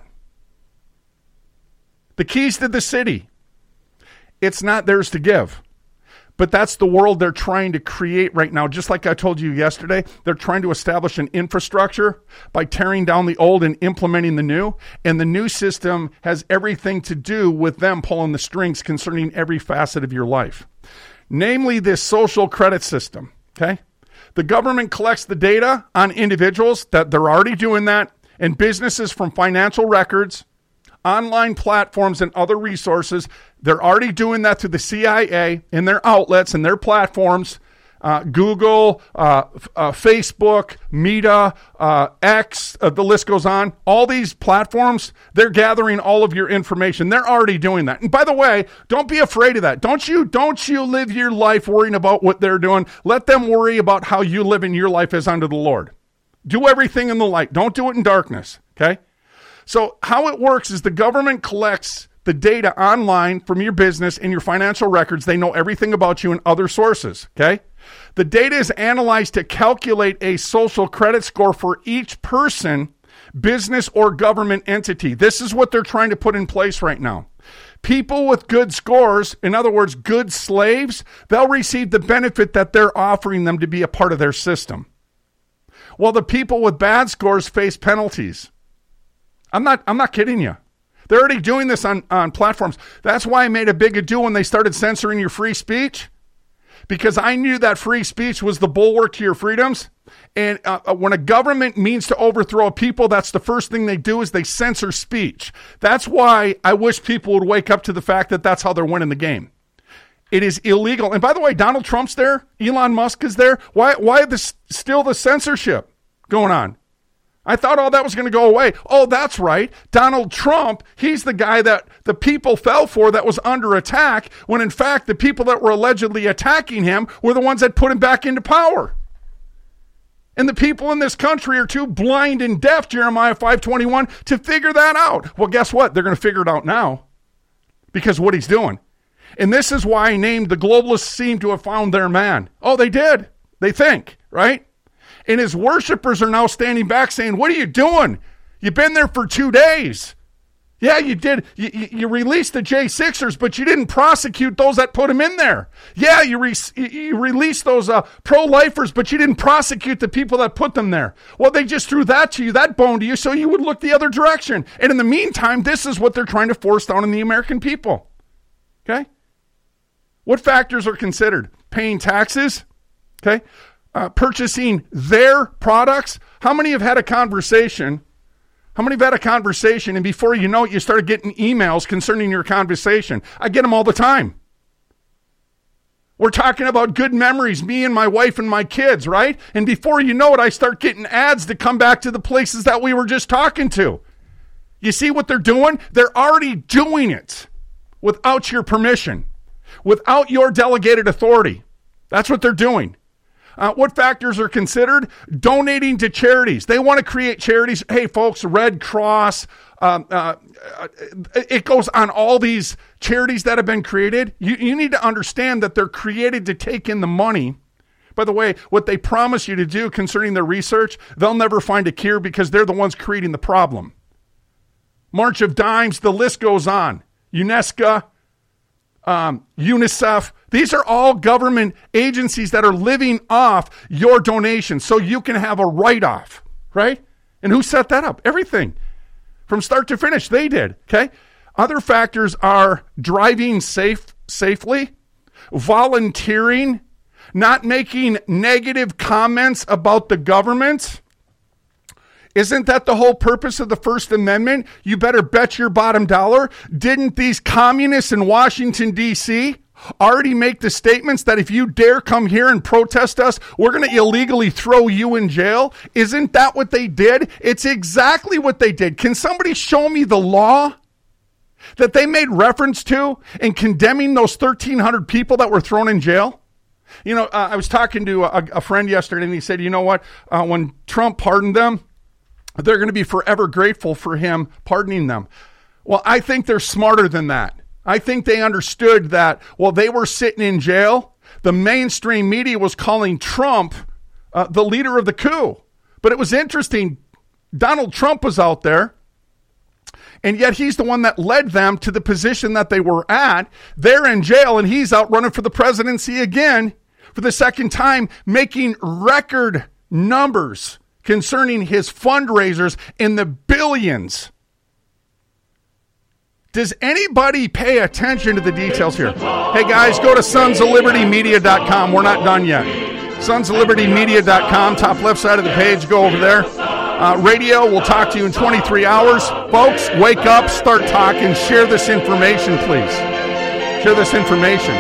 The keys to the city. It's not theirs to give. But that's the world they're trying to create right now. Just like I told you yesterday, they're trying to establish an infrastructure by tearing down the old and implementing the new. And the new system has everything to do with them pulling the strings concerning every facet of your life. Namely, this social credit system, okay? The government collects the data on individuals, that they're already doing that, and businesses from financial records, online platforms, and other resources. They're already doing that through the CIA and their outlets and their platforms, Google, Facebook, Meta, X, the list goes on. All these platforms, they're gathering all of your information. They're already doing that. And by the way, don't be afraid of that. Don't you live your life worrying about what they're doing. Let them worry about how you live in your life as unto the Lord. Do everything in the light. Don't do it in darkness, okay? So how it works is the government collects the data online from your business and your financial records. They know everything about you and other sources, okay? The data is analyzed to calculate a social credit score for each person, business, or government entity. This is what they're trying to put in place right now. People with good scores, in other words, good slaves, they'll receive the benefit that they're offering them to be a part of their system. While the people with bad scores face penalties. I'm not kidding you. They're already doing this on platforms. That's why I made a big ado when they started censoring your free speech, because I knew that free speech was the bulwark to your freedoms. And when a government means to overthrow a people, that's the first thing they do is they censor speech. That's why I wish people would wake up to the fact that that's how they're winning the game. It is illegal. And by the way, Donald Trump's there. Elon Musk is there. Why still the censorship going on? I thought all that was going to go away. Oh, that's right. Donald Trump, he's the guy that the people fell for that was under attack, when in fact the people that were allegedly attacking him were the ones that put him back into power. And the people in this country are too blind and deaf, Jeremiah 5:21, to figure that out. Well, guess what? They're going to figure it out now because of what he's doing. And this is why I named the globalists seem to have found their man. Oh, they did. They think, right? And his worshipers are now standing back saying, what are you doing? You've been there for 2 days. Yeah, you did. You released the J6ers, but you didn't prosecute those that put them in there. Yeah, you released those pro-lifers, but you didn't prosecute the people that put them there. Well, they just threw that to you, that bone to you, so you would look the other direction. And in the meantime, this is what they're trying to force down on the American people. Okay? What factors are considered? Paying taxes? Okay? Purchasing their products. How many have had a conversation? And before you know it, you started getting emails concerning your conversation? I get them all the time. We're talking about good memories, me and my wife and my kids, right? And before you know it, I start getting ads to come back to the places that we were just talking to. You see what they're doing? They're already doing it without your permission, without your delegated authority. That's what they're doing. What factors are considered? Donating to charities. They want to create charities. Hey, folks, Red Cross. It goes on all these charities that have been created. You need to understand that they're created to take in the money. By the way, what they promise you to do concerning their research, they'll never find a cure because they're the ones creating the problem. March of Dimes, the list goes on. UNESCO, UNICEF. These are all government agencies that are living off your donations so you can have a write-off, right? And who set that up? Everything. From start to finish, they did, okay? Other factors are driving safely, volunteering, not making negative comments about the government. Isn't that the whole purpose of the First Amendment? You better bet your bottom dollar. Didn't these communists in Washington, D.C. already make the statements that if you dare come here and protest us, we're going to illegally throw you in jail? Isn't that what they did? It's exactly what they did. Can somebody show me the law that they made reference to in condemning those 1,300 people that were thrown in jail? You know, I was talking to a friend yesterday, and he said, you know what? When Trump pardoned them, they're going to be forever grateful for him pardoning them. Well, I think they're smarter than that. I think they understood that while they were sitting in jail, the mainstream media was calling Trump the leader of the coup. But it was interesting. Donald Trump was out there, and yet he's the one that led them to the position that they were at. They're in jail, and he's out running for the presidency again for the second time, making record numbers concerning his fundraisers in the billions. Does anybody pay attention to the details here? Hey guys, go to sonsoflibertymedia.com. We're not done yet. Sonsoflibertymedia.com, top left side of the page, go over there. Radio, we'll talk to you in 23 hours. Folks, wake up, start talking, share this information, please. Share this information.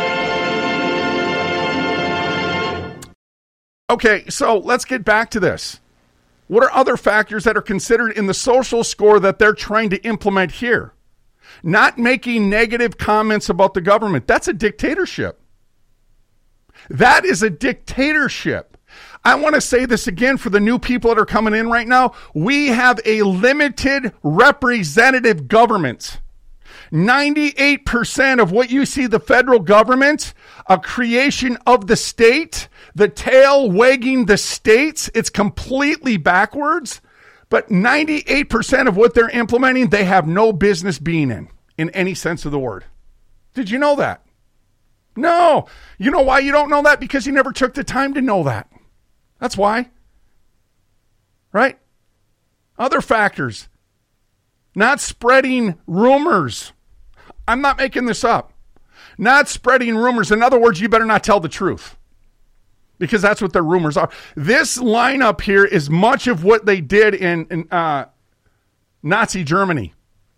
Okay, so let's get back to this. What are other factors that are considered in the social score that they're trying to implement here? Not making negative comments about the government. That's a dictatorship. That is a dictatorship. I want to say this again for the new people that are coming in right now. We have a limited representative government. 98% of what you see the federal government, a creation of the state, the tail wagging the states, it's completely backwards. But 98% of what they're implementing, they have no business being in any sense of the word. Did you know that? No. You know why you don't know that? Because you never took the time to know that. That's why. Right? Other factors. Not spreading rumors. I'm not making this up. Not spreading rumors. In other words, you better not tell the truth, because that's what their rumors are. This lineup here is much of what they did in Nazi Germany.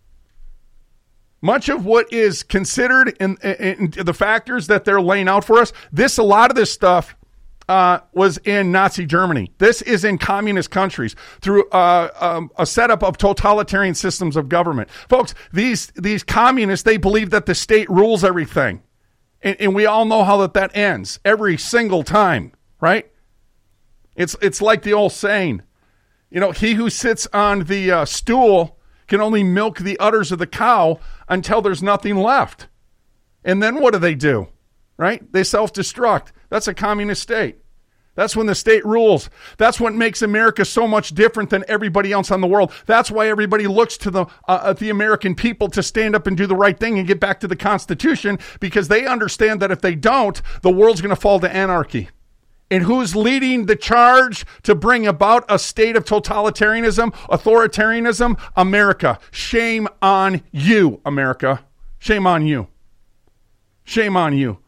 Much of what is considered in the factors that they're laying out for us, a lot of this stuff was in Nazi Germany. This is in communist countries through a setup of totalitarian systems of government. Folks, these communists, they believe that the state rules everything. And we all know how that ends every single time, right? It's like the old saying, he who sits on the stool can only milk the udders of the cow until there's nothing left. And then what do? Right? They self-destruct. That's a communist state. That's when the state rules. That's what makes America so much different than everybody else on the world. That's why everybody looks to the American people to stand up and do the right thing and get back to the Constitution, because they understand that if they don't, the world's going to fall to anarchy. And who's leading the charge to bring about a state of totalitarianism, authoritarianism? America. Shame on you, America. Shame on you. Shame on you.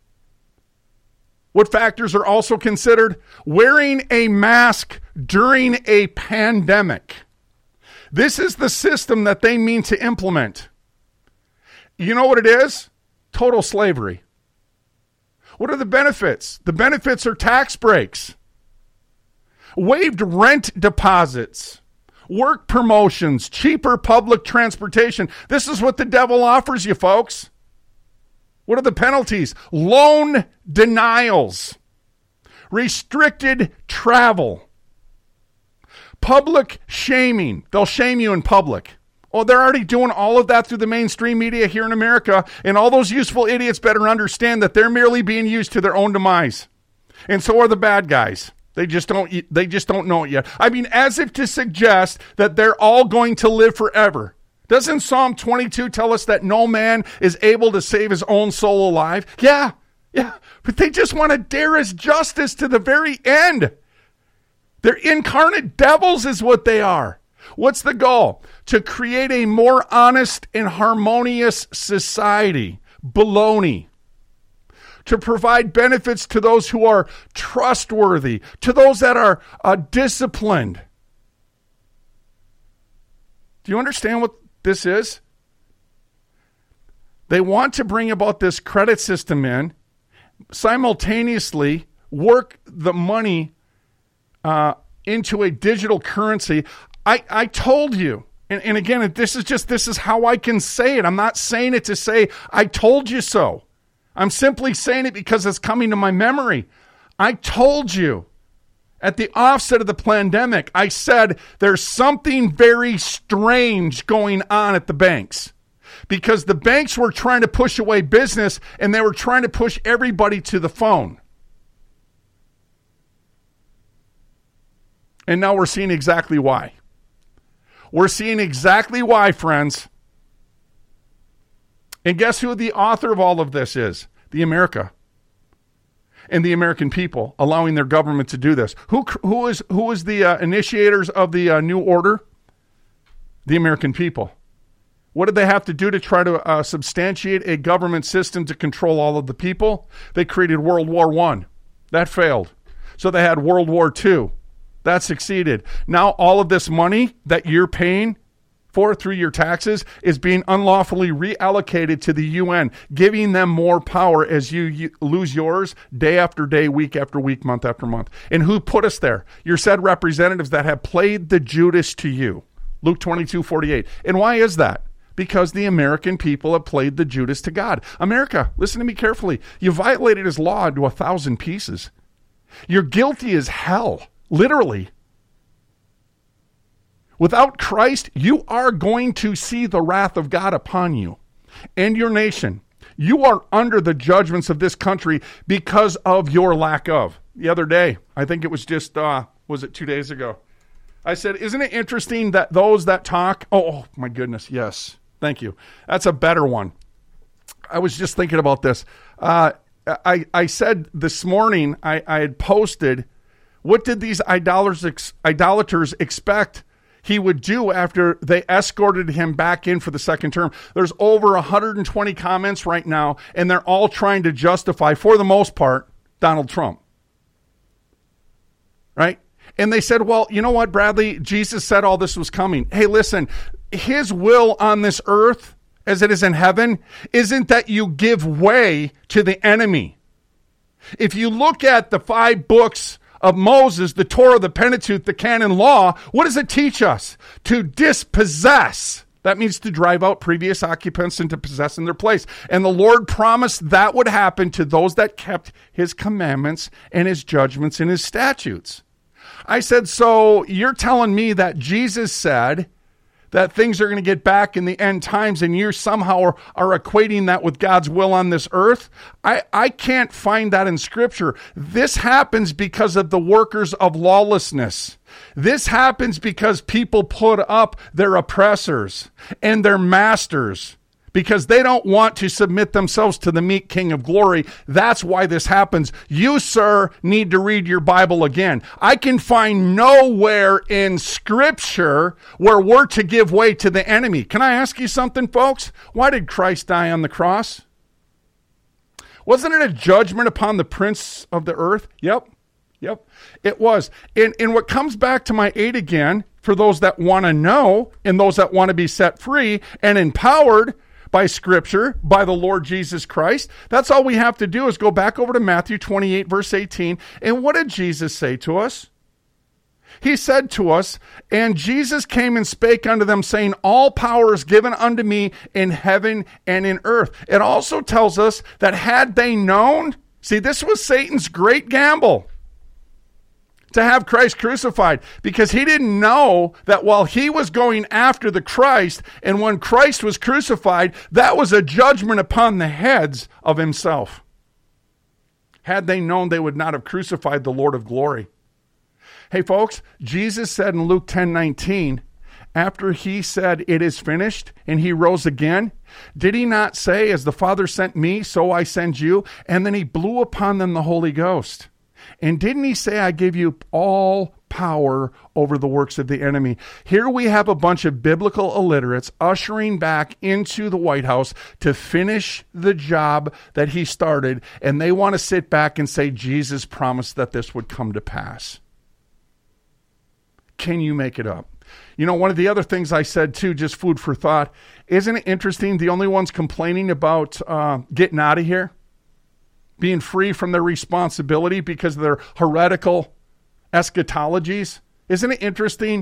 What factors are also considered? Wearing a mask during a pandemic. This is the system that they mean to implement. You know what it is? Total slavery. What are the benefits? The benefits are tax breaks, waived rent deposits, work promotions, cheaper public transportation. This is what the devil offers you, folks. What are the penalties? Loan denials, restricted travel, public shaming. They'll shame you in public. Oh, they're already doing all of that through the mainstream media here in America, and all those useful idiots better understand that they're merely being used to their own demise. And so are the bad guys. They just don't know it yet. I mean, as if to suggest that they're all going to live forever. Doesn't Psalm 22 tell us that no man is able to save his own soul alive? Yeah, but they just want to dare his justice to the very end. They're incarnate devils is what they are. What's the goal? To create a more honest and harmonious society. Baloney. To provide benefits to those who are trustworthy, to those that are disciplined. Do you understand what this is? They want to bring about this credit system in, simultaneously work the money into a digital currency. I told you, and again, this is how I can say it. I'm not saying it to say, I told you so. I'm simply saying it because it's coming to my memory. I told you at the offset of the pandemic, I said there's something very strange going on at the banks, because the banks were trying to push away business and they were trying to push everybody to the phone. And now we're seeing exactly why. We're seeing exactly why, friends. And guess who the author of all of this is? The America. And the American people allowing their government to do this. Who is the initiators of the New Order? The American people. What did they have to do to try to substantiate a government system to control all of the people? They created World War I. That failed. So they had World War II. That succeeded. Now all of this money that you're paying for through your taxes is being unlawfully reallocated to the UN, giving them more power as you lose yours day after day, week after week, month after month. And who put us there? Your said representatives that have played the Judas to you. Luke 22:48. And why is that? Because the American people have played the Judas to God. America, listen to me carefully. You violated his law into 1,000 pieces. You're guilty as hell. Literally. Without Christ, you are going to see the wrath of God upon you and your nation. You are under the judgments of this country because of your lack of. The other day, I think it was just, was it 2 days ago? I said, isn't it interesting that those that talk, oh my goodness, yes, thank you. That's a better one. I was just thinking about this. I said this morning, I had posted, what did these idolaters expect he would do after they escorted him back in for the second term. There's over 120 comments right now, and they're all trying to justify, for the most part, Donald Trump. Right? And they said, well, you know what, Bradley? Jesus said all this was coming. Hey, listen, his will on this earth, as it is in heaven, isn't that you give way to the enemy. If you look at the 5 books of Moses, the Torah, the Pentateuch, the canon law, what does it teach us? To dispossess. That means to drive out previous occupants and to possess in their place. And the Lord promised that would happen to those that kept his commandments and his judgments and his statutes. I said, so you're telling me that Jesus said that things are going to get back in the end times, and you somehow are equating that with God's will on this earth? I can't find that in Scripture. This happens because of the workers of lawlessness. This happens because people put up their oppressors and their masters because they don't want to submit themselves to the meek King of glory. That's why this happens. You, sir, need to read your Bible again. I can find nowhere in Scripture where we're to give way to the enemy. Can I ask you something, folks? Why did Christ die on the cross? Wasn't it a judgment upon the prince of the earth? Yep, it was. And what comes back to my aid again, for those that want to know and those that want to be set free and empowered by Scripture, by the Lord Jesus Christ, that's all we have to do is go back over to Matthew 28, verse 18. And what did Jesus say to us? He said to us, and Jesus came and spake unto them, saying, all power is given unto me in heaven and in earth. It also tells us that had they known, see, this was Satan's great gamble, to have Christ crucified, because he didn't know that while he was going after the Christ, and when Christ was crucified, that was a judgment upon the heads of himself. Had they known, they would not have crucified the Lord of glory. Hey folks, Jesus said in Luke 10:19, after he said, it is finished, and he rose again, did he not say, as the Father sent me, so I send you? And then he blew upon them the Holy Ghost. And didn't he say, I give you all power over the works of the enemy? Here we have a bunch of biblical illiterates ushering back into the White House to finish the job that he started, and they want to sit back and say, Jesus promised that this would come to pass. Can you make it up? You know, one of the other things I said too, just food for thought, isn't it interesting the only ones complaining about getting out of here? Being free from their responsibility because of their heretical eschatologies. Isn't it interesting?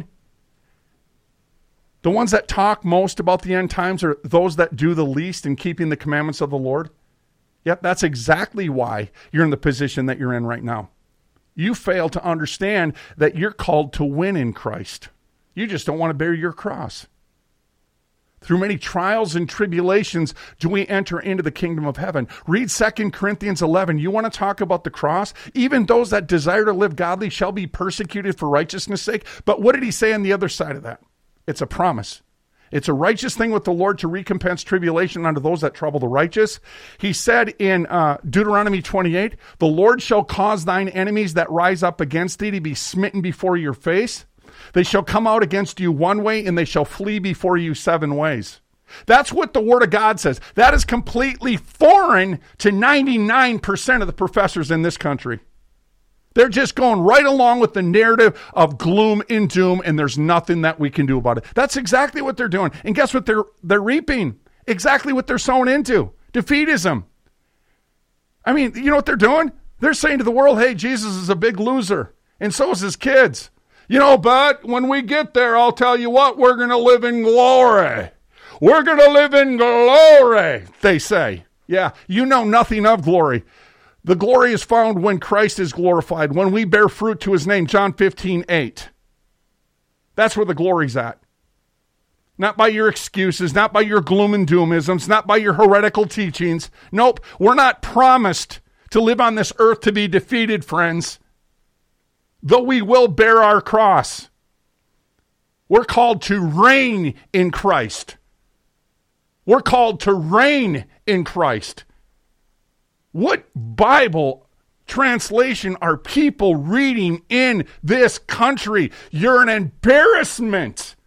The ones that talk most about the end times are those that do the least in keeping the commandments of the Lord. Yep, that's exactly why you're in the position that you're in right now. You fail to understand that you're called to win in Christ. You just don't want to bear your cross. Through many trials and tribulations do we enter into the kingdom of heaven. Read 2 Corinthians 11. You want to talk about the cross? Even those that desire to live godly shall be persecuted for righteousness' sake. But what did he say on the other side of that? It's a promise. It's a righteous thing with the Lord to recompense tribulation unto those that trouble the righteous. He said in Deuteronomy 28, the Lord shall cause thine enemies that rise up against thee to be smitten before your face. They shall come out against you one way, and they shall flee before you 7 ways. That's what the Word of God says. That is completely foreign to 99% of the professors in this country. They're just going right along with the narrative of gloom and doom, and there's nothing that we can do about it. That's exactly what they're doing. And guess what they're reaping? Exactly what they're sowing into. Defeatism. I mean, you know what they're doing? They're saying to the world, hey, Jesus is a big loser, and so is his kids. You know, but when we get there, I'll tell you what, we're going to live in glory. We're going to live in glory, they say. Yeah, you know nothing of glory. The glory is found when Christ is glorified, when we bear fruit to his name, John 15:8. That's where the glory's at. Not by your excuses, not by your gloom and doomisms, not by your heretical teachings. Nope, we're not promised to live on this earth to be defeated, friends. Though we will bear our cross. We're called to reign in Christ. We're called to reign in Christ. What Bible translation are people reading in this country? You're an embarrassment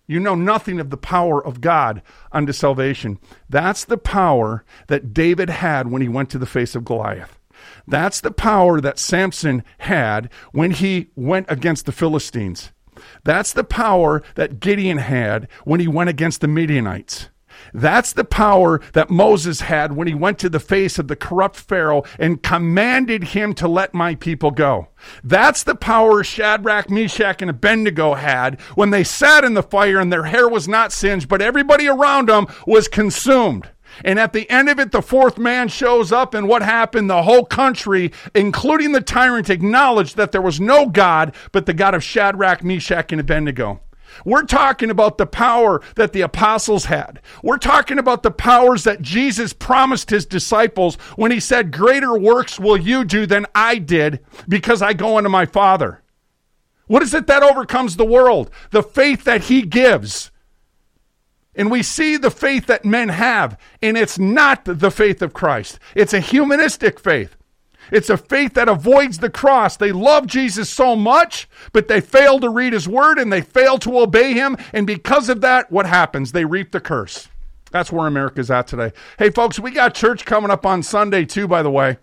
You know nothing of the power of God unto salvation. That's the power that David had when he went to the face of Goliath. That's the power that Samson had when he went against the Philistines. That's the power that Gideon had when he went against the Midianites. That's the power that Moses had when he went to the face of the corrupt Pharaoh and commanded him to let my people go. That's the power Shadrach, Meshach, and Abednego had when they sat in the fire and their hair was not singed, but everybody around them was consumed. And at the end of it, the fourth man shows up, and what happened? The whole country, including the tyrant, acknowledged that there was no God but the God of Shadrach, Meshach, and Abednego. We're talking about the power that the apostles had. We're talking about the powers that Jesus promised his disciples when he said, greater works will you do than I did because I go unto my Father. What is it that overcomes the world? The faith that he gives. And we see the faith that men have, and it's not the faith of Christ. It's a humanistic faith. It's a faith that avoids the cross. They love Jesus so much, but they fail to read his word and they fail to obey him. And because of that, what happens? They reap the curse. That's where America's at today. Hey, folks, we got church coming up on Sunday, too, by the way.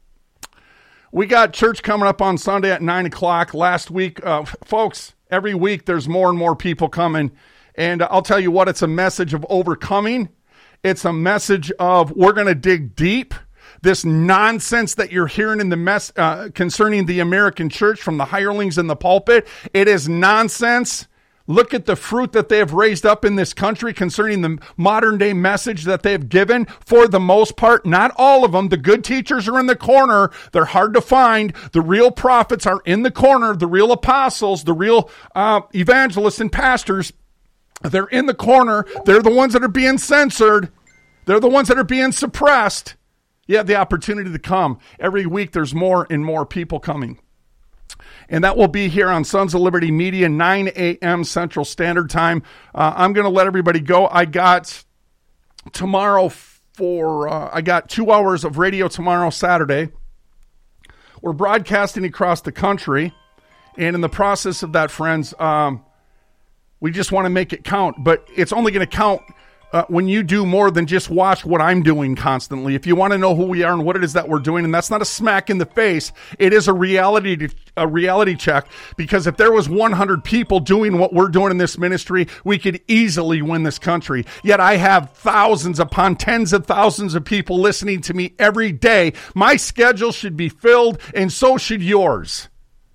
We got church coming up on Sunday at 9 o'clock. Last week, folks, every week there's more and more people coming. And I'll tell you what, it's a message of overcoming. It's a message of we're going to dig deep. This nonsense that you're hearing in the concerning the American church from the hirelings in the pulpit, it is nonsense. Look at the fruit that they have raised up in this country concerning the modern day message that they have given. For the most part, not all of them. The good teachers are in the corner. They're hard to find. The real prophets are in the corner. The real apostles, the real evangelists and pastors, they're in the corner. They're the ones that are being censored. They're the ones that are being suppressed. You have the opportunity to come. Every week there's more and more people coming. And that will be here on Sons of Liberty Media, 9 a.m. Central Standard Time. I'm going to let everybody go. I got 2 hours of radio tomorrow, Saturday. We're broadcasting across the country. And in the process of that, friends, we just want to make it count. But it's only going to count when you do more than just watch what I'm doing constantly. If you want to know who we are and what it is that we're doing, and that's not a smack in the face, it is a reality check, because if there was 100 people doing what we're doing in this ministry, we could easily win this country. Yet I have thousands upon tens of thousands of people listening to me every day. My schedule should be filled, and so should yours.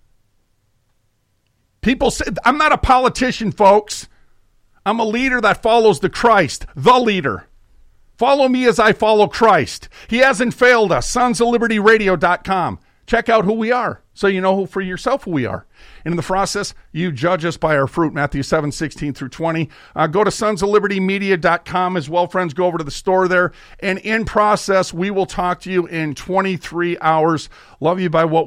People say, I'm not a politician, folks. I'm a leader that follows the Christ, the leader. Follow me as I follow Christ. He hasn't failed us. SonsofLibertyRadio.com. Check out who we are so you know for yourself who we are. And in the process, you judge us by our fruit, Matthew 7:16 through 20. Go to SonsofLibertyMedia.com as well, friends. Go over to the store there. And in process, we will talk to you in 23 hours. Love you by what